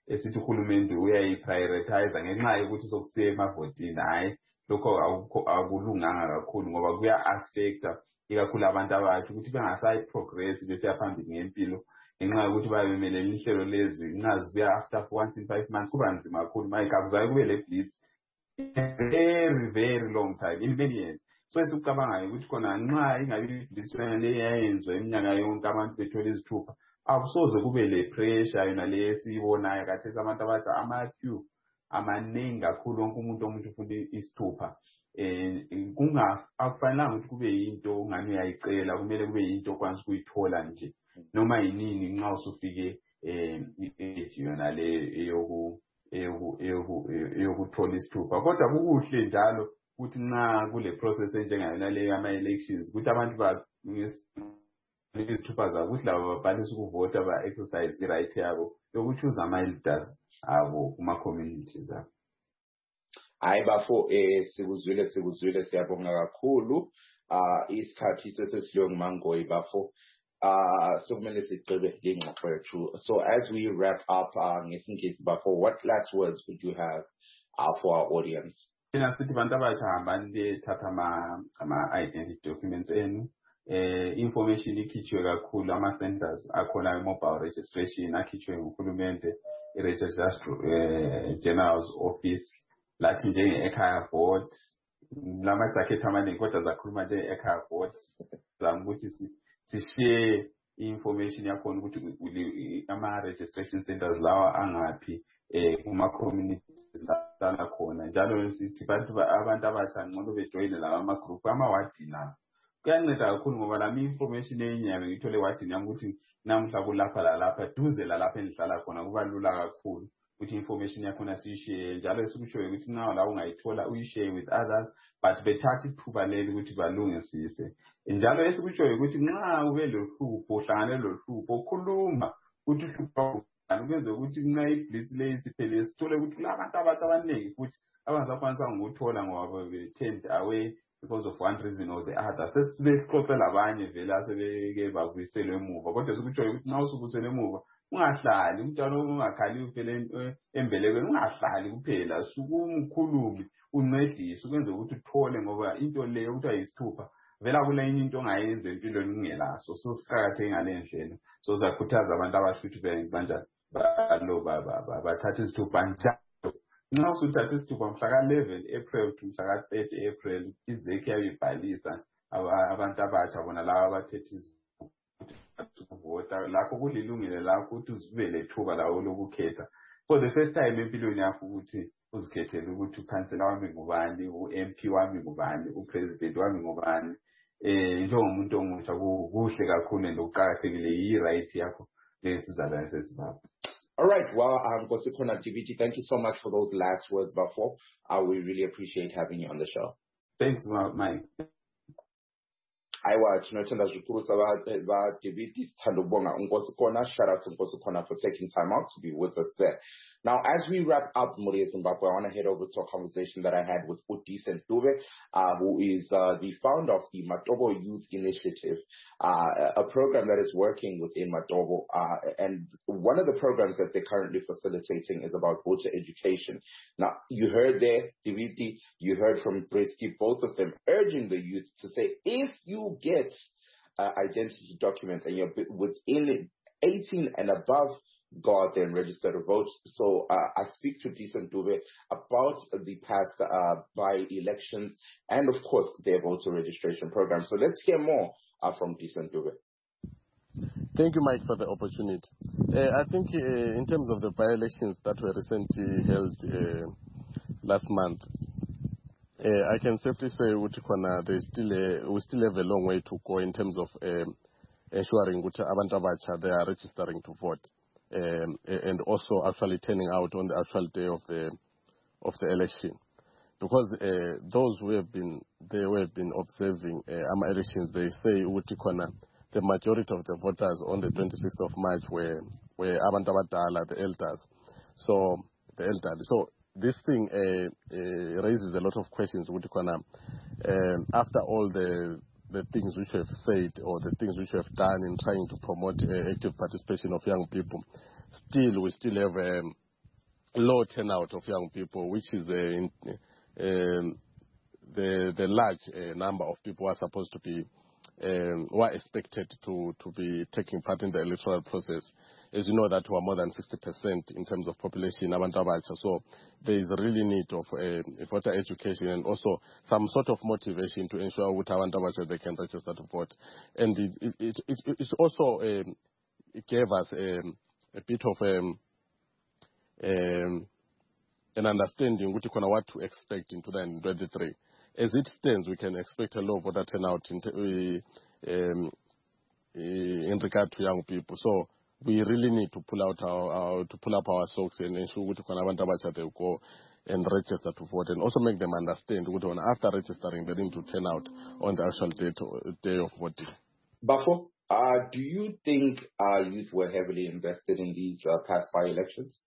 esithi uhulumende uyayiprioritize ngenxa yokuthi sokusiya emavotini. Hayi, lokho akulunganga kakhulu ngoba kuya-affecta ikakhulu abantu abathi ukuthi bengasayi-progress besiya phambili ngempilo ngenxa yokuthi babemelele inhlelo lezi nxa zibuya after once in five months kuba nzima kakhulu. Manje kakuzayo kube le blitz very very long time in many years. So esikucabangayo ukuthi khona nxa ingabi blitz le yayenziwa iminyaka yonke abantu bethola izithupha, akusoze kube le pressure yona le esiyibonayo kathesi abantu abathi ama-queue amaningi kakhulu, wonke umuntu omuntu ufuna isithupha. Um akufanelanga ukuthi kube yinto ungani uyayicela, kumele kube yinto okwanisa ukuyithola nje noma yinini nxa usufike um i-age yona le eyokuthola isithupha. Kodwa kukuhle njalo ukuthi nxa kule process enjengayona leyo ama-elections ukuthi abantu izithupha zabo ukuthi labo babhalise ukuvota ba-exercise i-right yabo yokuchoose ama-elders abo kuma-communities abo. Hayi bafo, eh sikuzwile sikuzwile siyabonga kakhulu. Ah isikhathi sesidliwe nguMangoyi bafo. Ah sokumele sigqibe ingxoxo yethu. So as we wrap up uh, ngesingisi bafo, what last words would you have uh, for our audience? Mina sithi bantu abatsha hambani bethatha ama-identity documents enu. Eh information ikhitshwe kakhulu, ama-centers akhona mobile registration akhitshwe nguhulumende, i-Registrar General's Office lathi njenge-ekhaya board, lama jacket amaningi kodwa zakhuluma nje-ekhaya board, zama ukuthi si-share i-information yakhona ukuthi ama-registration centers lawa angaphi eh kuma-communities lana khona. Njalo sithi bantu abantu abatsha ngcono bejoyine lawa ama-group ama-wadi nawo. Kuyanceda kakhulu ngoba lami information eyinyama ngithole wadini yami ukuthi namhla kulapha lalapha duze lalapha endihlala khona, kuba lula kakhulu ukuthi information yakhona siyishare. Njalo esikushoyo ukuthi nxa la ungayithola uyishare with others, but bethatha ithuba leli ukuthi balungisise. Njalo esikushoyo ukuthi nxa ube lohlupho, uhlangane lohlupho, ukhuluma ukuthi uhlupho ukwenza ukuthi nxa iblitz leyi siphele sithole ukuthi kulabantu abatsha abaningi futhi abangazakwanisa ngokuthola ngoba be-turned away because of one reason or the other. Sesibexoxela abanye vele asebeke babuyiselwe emuva. Kodwa sikutshoyo ukuthi nxa usubuyiselwe emuva ungahlali umntwana ungakhali uvele embelekweni, ungahlali kuphela, sukumkhulumi uncedise ukwenza ukuthi uthole ngoba into leyo ukuthi ayisithupha vela kule into ongayenza empilweni ungelaso. So siqakatheke ngale ndlela. So siyakhuthaza abantu abashuthi banjani balo bathatha isithupha njalo. Nxa usuthatha isithupha mhla ka-eleven April to mhla ka-thirty April izeki yabibhalisa abantu abatsha bona laba abathethe ukuvota. Lakho kulilungile lakho ukuthi uzibe lethuba lawo lokukhetha for the first time empilweni yakho ukuthi uzikhethele ukuthi ukhansela wami ngubani, u-M P wami ngubani, upresident wami ngubani. Eh njengomuntu omusha kuhle kakhulu nokuqakathekile yi-right yakho lesizalwane seSimbabwe. All right, well, um, Nkosikhona D V D, thank you so much for those last words, Bafo. Uh, we really appreciate having you on the show. Thanks, Mike. Aiwa, tunatenda zvikuru va D V D sithanda ukubonga Nkosikhona. Shout out to Nkosikhona for taking time out to be with us there. Now, as we wrap up Muriya Zimbabwe, I want to head over to a conversation that I had with Udisen Dube, uh, who is uh, the founder of the Matobo Youth Initiative, uh, a program that is working within Matobo. Uh, and one of the programs that they're currently facilitating is about voter education. Now, you heard there, D V D, you heard from Brisky, both of them urging the youth to say, if you get uh, identity documents and you're within eighteen and above, go out there and register to vote. So uh, I speak to Udisen Dube about the past uh, by-elections and, of course, their voter registration program. So let's hear more uh, from Udisen Dube. Thank you, Mike, for the opportunity. Uh, I think uh, in terms of the by-elections that were recently held uh, last month, uh, I can safely say Utikwana, there's still a, we still have a long way to go in terms of um, ensuring that abantu abatsha they are registering to vote. Um, and also actually turning out on the actual day of the of the election, because uh, those who have been they who have been observing uh, our elections, they say Utikwana, the majority of the voters on the twenty-sixth of March were were abantu abadala, the elders. So the elderly. So this thing uh, uh, raises a lot of questions. Utikwana, um, after all the the things which we have said or the things which we have done in trying to promote uh, active participation of young people, still we still have um, low turnout of young people, which is a, in, um, the the large uh, number of people who are supposed to be um, who are expected to to be taking part in the electoral process. As you know, that we are more than sixty percent in terms of population. So there is a really need of uh, voter education and also some sort of motivation to ensure that they can register to vote. And it it it, it also um, it gave us um, a bit of um, um, an understanding what to expect in two thousand twenty-three. As it stands, we can expect a low voter turnout in, um, in regard to young people. So we really need to pull out our, our to pull up our socks and ensure that they go and register to vote, and also make them understand that after registering they need to turn out on the actual day, to, day of voting. Bafo, uh, do you think our youth were heavily invested in these uh, past by-elections?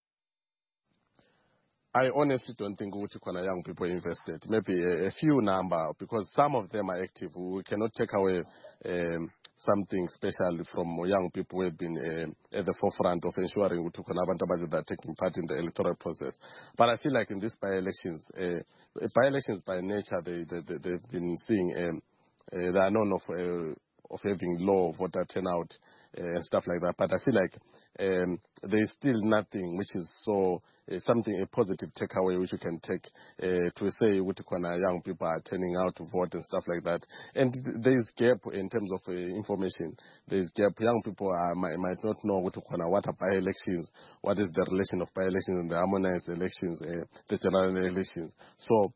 I honestly don't think Utikwana young people invested. Maybe a, a few number, because some of them are active. We cannot take away um, something special from young people who have been uh, at the forefront of ensuring Utikwana that are taking part in the electoral process. But I feel like in these by-elections, uh, by-elections by nature, they, they, they, they've been seeing, um, uh, they are known of, uh, of having low voter turnout uh, and stuff like that. But I feel like um, there is still nothing which is so uh, something a positive takeaway which you can take uh, to say Utikwana young people are turning out to vote and stuff like that. And there is gap in terms of uh, information. There is gap. Young people are, might, might not know Utikwana what are by-elections, what is the relation of by-elections and the harmonized elections, uh, the general elections. So.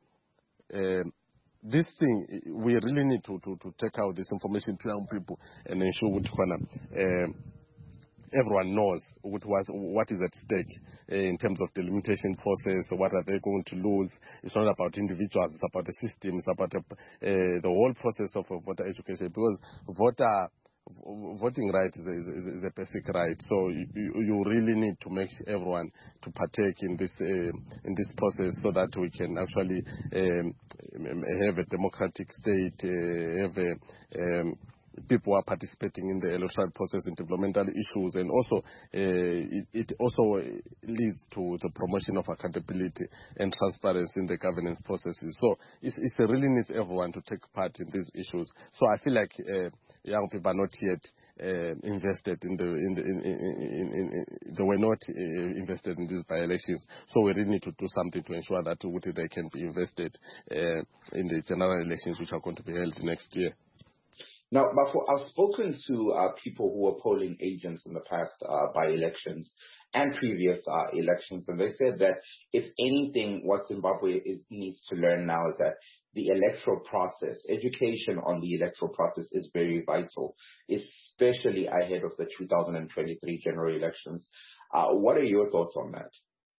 Uh, This thing, we really need to, to, to take out this information to young people and ensure that uh, everyone knows what, was, what is at stake uh, in terms of the delimitation process, what are they going to lose. It's not about individuals, it's about the system, it's about uh, the whole process of uh, voter education, because voter voting right is a, is, a, is a basic right. So you, you really need to make everyone to partake in this uh, in this process so that we can actually um, have a democratic state, uh, have a, um, people are participating in the electoral process and developmental issues, and also uh, it, it also leads to the promotion of accountability and transparency in the governance processes. So it's, it's really needs everyone to take part in these issues. So I feel like uh, young people are not yet uh, invested in the in the in, in, in, in, in they were not uh, invested in these by-elections. So we really need to do something to ensure that they can be invested uh, in the general elections which are going to be held next year. Now, Bafo, I've spoken to uh, people who were polling agents in the past uh, by-elections and previous uh, elections, and they said that if anything, what Zimbabwe is, needs to learn now is that the electoral process, education on the electoral process is very vital, especially ahead of the two thousand twenty-three general elections. Uh, what are your thoughts on that?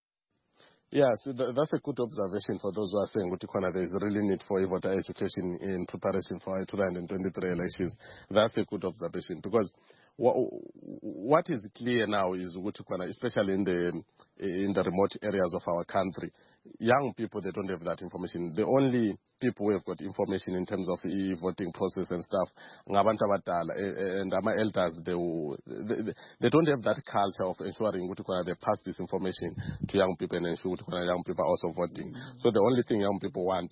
Yes, that's a good observation for those who are saying that there is really need for voter education in preparation for two thousand twenty-three elections. That's a good observation, because what, what is clear now is, especially in the in the remote areas of our country, young people, they don't have that information. The only people who have got information in terms of e-voting process and stuff, and our elders, they, they, they don't have that culture of ensuring they pass this information to young people and ensure young people are also voting. So the only thing young people want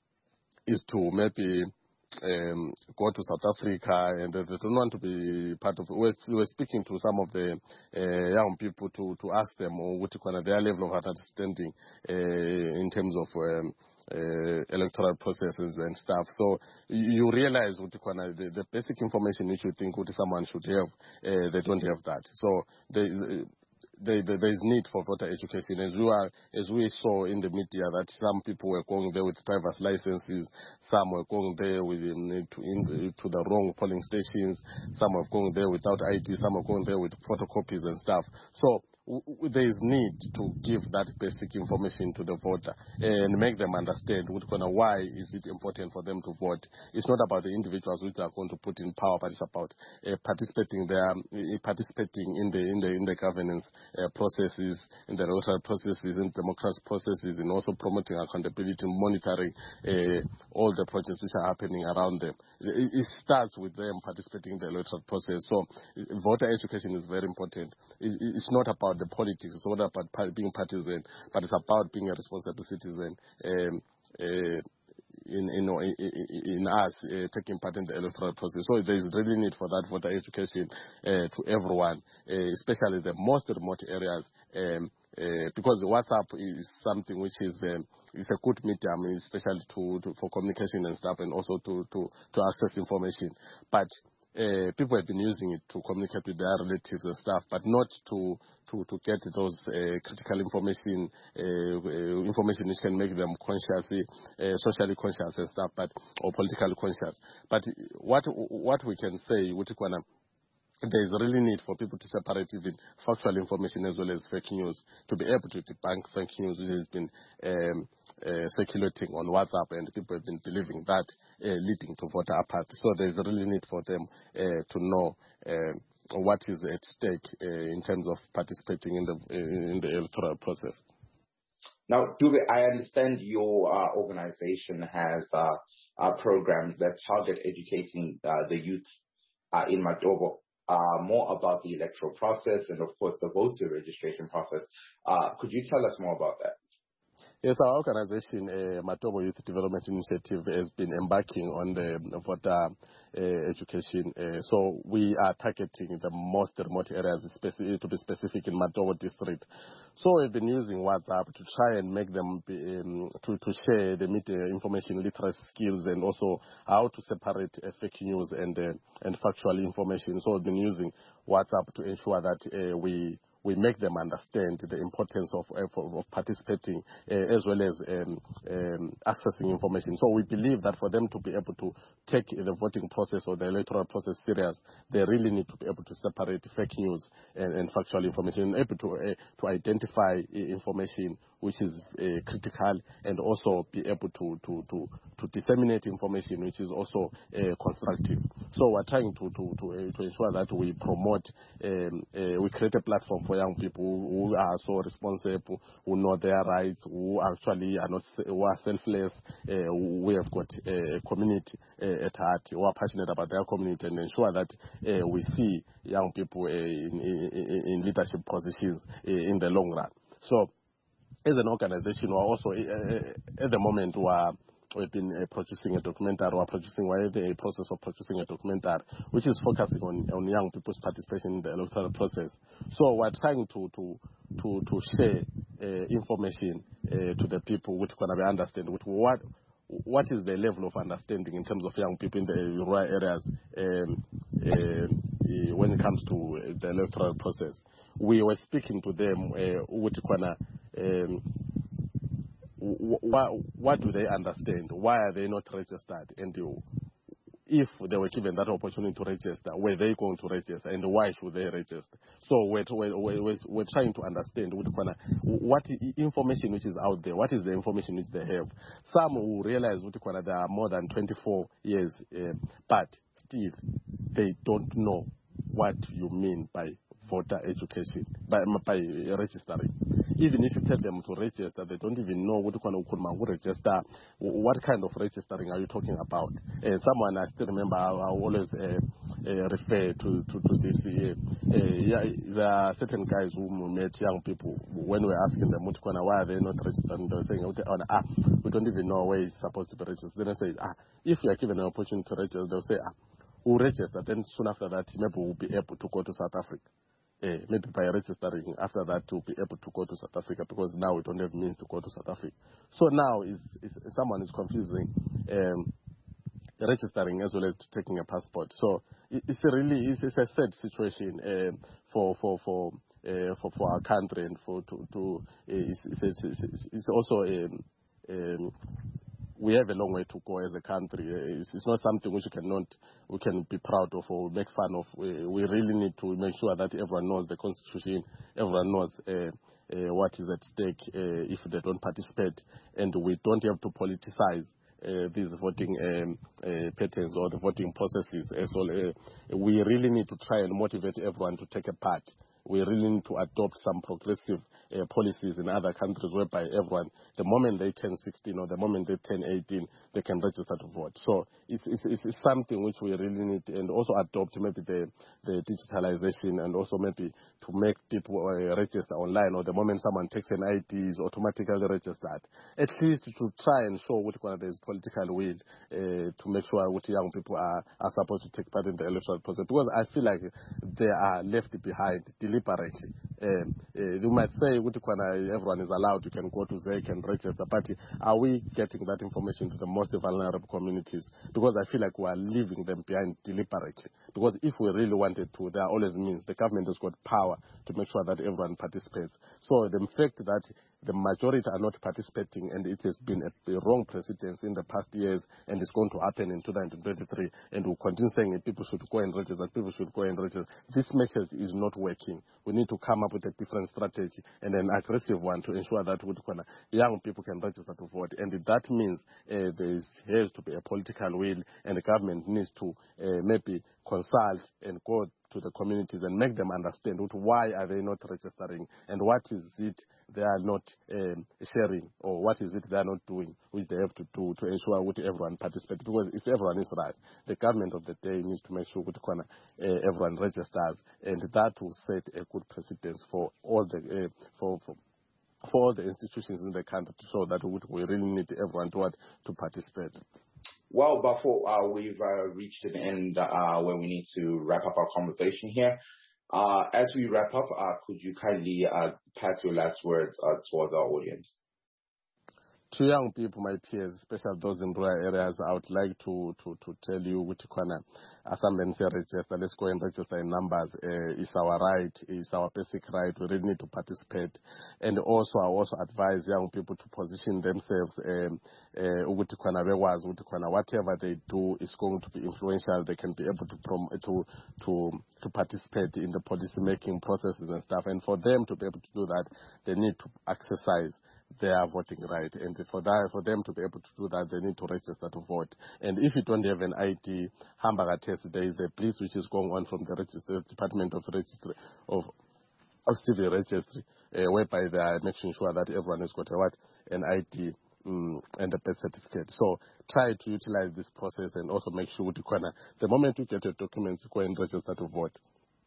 is to maybe Um, go to South Africa, and they don't want to be part of. We're, we're speaking to some of the uh, young people to, to ask them what their level of understanding uh, in terms of um, uh, electoral processes and stuff. So you realize what the, the basic information which you think what someone should have, uh, they don't have that. So they. There, there, there is need for voter education, as we are, as we saw in the media, that some people were going there with private licenses, some were going there with um, to, in, to the wrong polling stations, some were going there without I D, some were going there with photocopies and stuff. So w w there is need to give that basic information to the voter and make them understand why is it important for them to vote. It's not about the individuals which are going to put in power, but it's about uh, participating there, uh, participating in the in the in the governance Uh, processes, in the electoral processes, in democratic processes, and also promoting accountability, monitoring uh, all the projects which are happening around them. It, it starts with them participating in the electoral process. So uh, voter education is very important. It, it's not about about the politics. It's not about being partisan, but it's about being a responsible citizen. Um, uh, In, in, in us uh, taking part in the electoral process. So there is really need for that voter education uh, to everyone, uh, especially the most remote areas, um, uh, because WhatsApp is something which is um, is a good medium, especially to, to for communication and stuff, and also to, to, to access information. But Uh, people have been using it to communicate with their relatives and stuff, but not to to, to get those uh, critical information, uh, uh, information which can make them consciously, uh, socially conscious and stuff, but or politically conscious. But what what we can say, there is really need for people to separate even factual information as well as fake news, to be able to debunk fake news which has been um, uh, circulating on WhatsApp, and people have been believing that, uh, leading to voter apathy. So there is really need for them uh, to know uh, what is at stake uh, in terms of participating in the in the electoral process. Now, Dube, I understand your uh, organization has uh, uh, programs that target educating uh, the youth uh, in Matobo. Uh, more about the electoral process and, of course, the voter registration process. Uh, could you tell us more about that? Yes, our organization, uh, Matobo Youth Development Initiative, has been embarking on the voter uh, education. Uh, so we are targeting the most remote areas, to be specific, in Matobo district. So we've been using WhatsApp to try and make them be, um, to, to share the media information literacy skills, and also how to separate uh, fake news and uh, and factual information. So we've been using WhatsApp to ensure that uh, we we make them understand the importance of, of participating uh, as well as um, um, accessing information. So we believe that for them to be able to take the voting process or the electoral process serious, they really need to be able to separate fake news and, and factual information, able to, uh, to identify information which is uh, critical, and also be able to, to, to, to disseminate information which is also uh, constructive. So we're trying to, to, to, uh, to ensure that we promote, um, uh, we create a platform for young people who are so responsible, who know their rights, who actually are not, who are selfless. Uh, we have got a community uh, at heart who are passionate about their community, and ensure that uh, we see young people uh, in, in, in leadership positions uh, in the long run. So, as an organization, we're also, uh, at the moment, we're, we've been uh, producing a documentary, we're producing, we're in the process of producing a documentary, which is focusing on, on young people's participation in the electoral process. So we're trying to, to, to, to share uh, information uh, to the people which can understand with what, what is the level of understanding in terms of young people in the rural areas um, uh, when it comes to the electoral process. We were speaking to them, uh, um, what, what do they understand? Why are they not registered? And if they were given that opportunity to register, were they going to register, and why should they register? So we're, we're, we're, we're trying to understand what information which is out there, what is the information which they have. Some will realize that there are more than twenty-four years, uh, but still they don't know what you mean by voter education, by, by registering. Even if you tell them to register, they don't even know what kind of register, what kind of registering are you talking about. And someone, I still remember, I, I always uh, uh, refer to, to, to this. Uh, uh, yeah, there are certain guys who met young people, when we were asking them why are they not registering, they were saying, oh, ah, we don't even know where it's supposed to be registered. Then I say, ah, if you are given an opportunity to register, they'll say, ah, we'll register. Then soon after that, maybe we'll be able to go to South Africa. Uh, maybe by registering after that to be able to go to South Africa, because now we don't have means to go to South Africa. So now is, is someone is confusing um, registering as well as taking a passport. So it, it's a really it's, it's a sad situation um, for for for, uh, for for our country, and for to, to uh, it's, it's, it's, it's also um, um, we have a long way to go as a country. It's, it's not something which we cannot, we can be proud of or make fun of. We, we really need to make sure that everyone knows the Constitution, everyone knows uh, uh, what is at stake uh, if they don't participate, and we don't have to politicize uh, these voting um, uh, patterns or the voting processes as well. Uh, we really need to try and motivate everyone to take a part we really need to adopt some progressive uh, policies in other countries whereby everyone, the moment they turn sixteen or the moment they turn eighteen, they can register to vote. So it's, it's, it's something which we really need, and also adopt maybe the, the digitalization, and also maybe to make people uh, register online, or the moment someone takes an I D is automatically registered. At least to try and show what there is political will uh, to make sure what young people are, are supposed to take part in the electoral process, because I feel like they are left behind deliberately. Um, uh, you might say everyone is allowed, you can go to Z E C and register, but are we getting that information to the most vulnerable communities? Because I feel like we are leaving them behind deliberately. Because if we really wanted to, there are always means. The government has got power to make sure that everyone participates. So the fact that the majority are not participating, and it has been a, a wrong precedence in the past years, and it's going to happen in two thousand twenty-three, and we'll continue saying that people should go and register, people should go and register. This message is not working. We need to come up with a different strategy and an aggressive one to ensure that young people can register to vote. And that means uh, there has to be a political will, and the government needs to uh, maybe consult and go to the communities and make them understand why are they not registering, and what is it they are not um, sharing, or what is it they are not doing, which they have to do to ensure that everyone participates. Because if everyone is right, the government of the day needs to make sure that uh, everyone registers, and that will set a good precedence for all the uh, for, for for all the institutions in the country to show that we really need everyone to, to participate. Well, before uh, we've uh, reached an end uh, where we need to wrap up our conversation here. Uh, as we wrap up, uh, could you kindly uh, pass your last words uh, towards our audience? To young people, my peers, especially those in rural areas, I would like to, to, to tell you, as I'm register, let's go and register in numbers. Uh, it's our right, it's our basic right. We really need to participate. And also, I also advise young people to position themselves, um, uh, whatever they do is going to be influential. They can be able to prom- to to to participate in the policy making processes and stuff. And for them to be able to do that, they need to exercise their voting right, and for that, for them to be able to do that, they need to register to vote. And if you don't have an I D, Hamburger test, there is a blitz which is going on from the register, Department of Registry of, of Civil Registry, uh, whereby they are making sure that everyone has got a what an I D um, and a birth certificate. So try to utilize this process, and also make sure to corner the moment you get your documents, go and register to vote.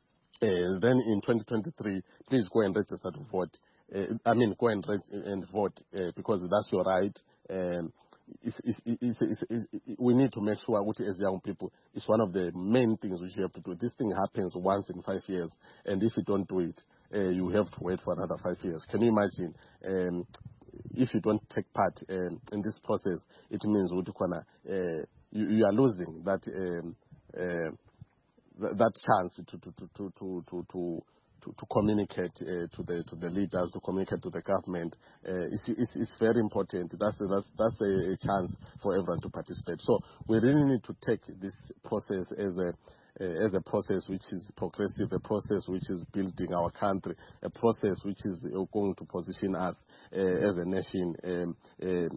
Uh, then in twenty twenty-three, please go and register to vote. Uh, I mean, go and, and vote uh, because that's your right. Um, it's, it's, it's, it's, it's, we need to make sure, as young people, it's one of the main things which you have to do. This thing happens once in five years, and if you don't do it, uh, you have to wait for another five years. Can you imagine? Um, if you don't take part um, in this process, it means uh, you, you are losing that um, uh, th- that chance to to to to to. to, to To, to communicate uh, to the to the leaders, to communicate to the government. Uh, it's, it's, it's very important. That's a, that's that's a, a chance for everyone to participate. So we really need to take this process as a uh, as a process which is progressive, a process which is building our country, a process which is uh, going to position us uh, as a nation um, uh,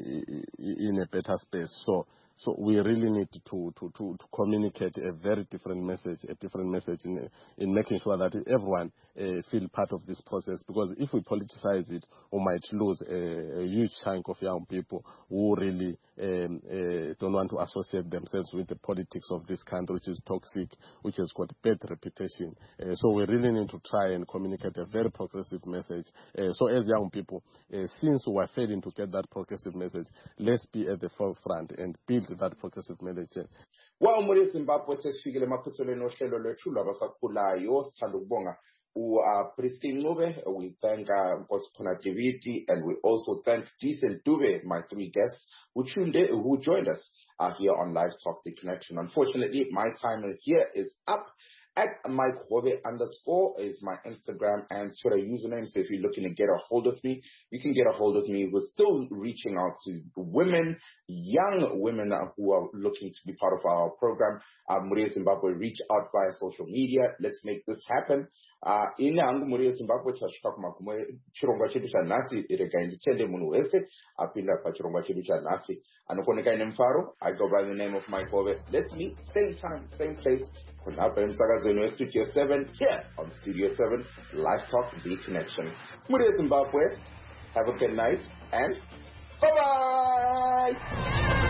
in a better space. So. So we really need to, to, to, to communicate a very different message, a different message in, in making sure that everyone uh, feel part of this process. Because if we politicize it, we might lose a, a huge chunk of young people who really um, uh, don't want to associate themselves with the politics of this country, which is toxic, which has got bad reputation. Uh, so we really need to try and communicate a very progressive message. Uh, so as young people, uh, since we are failing to get that progressive message, let's be at the forefront and build that progressive message. Well, muri Zimbabwe sesifikile emaphuthelweni ohlelo lwethu lwabasakhulayo. Sithanda ukubonga uPristine Ncube. We thank Nkosiphola Davidi, and we also thank Decent Dube, my three guests who tuned in, who joined us uh, here on Live Talk The Connection. Unfortunately, my time here is up. At Mike Hove underscore is my Instagram and Twitter username. So if you're looking to get a hold of me, you can get a hold of me. We're still reaching out to women, young women who are looking to be part of our program. Um, Muria Zimbabwe, reach out via social media. Let's make this happen. Uh, ine hangu Muria Zimbabwe chashuka kumagumo chirongwa chedu cha nasi irega ndichende munhu wese apinda pachirongwa chedu cha nasi anokoneka ine mfaro. I go by the name of Mike Hove. Let's meet same time, same place khonapha emsakazweni westudio seven here on Studio seven Live Talk The Connection. Muria Zimbabwe, have a good night and bye-bye!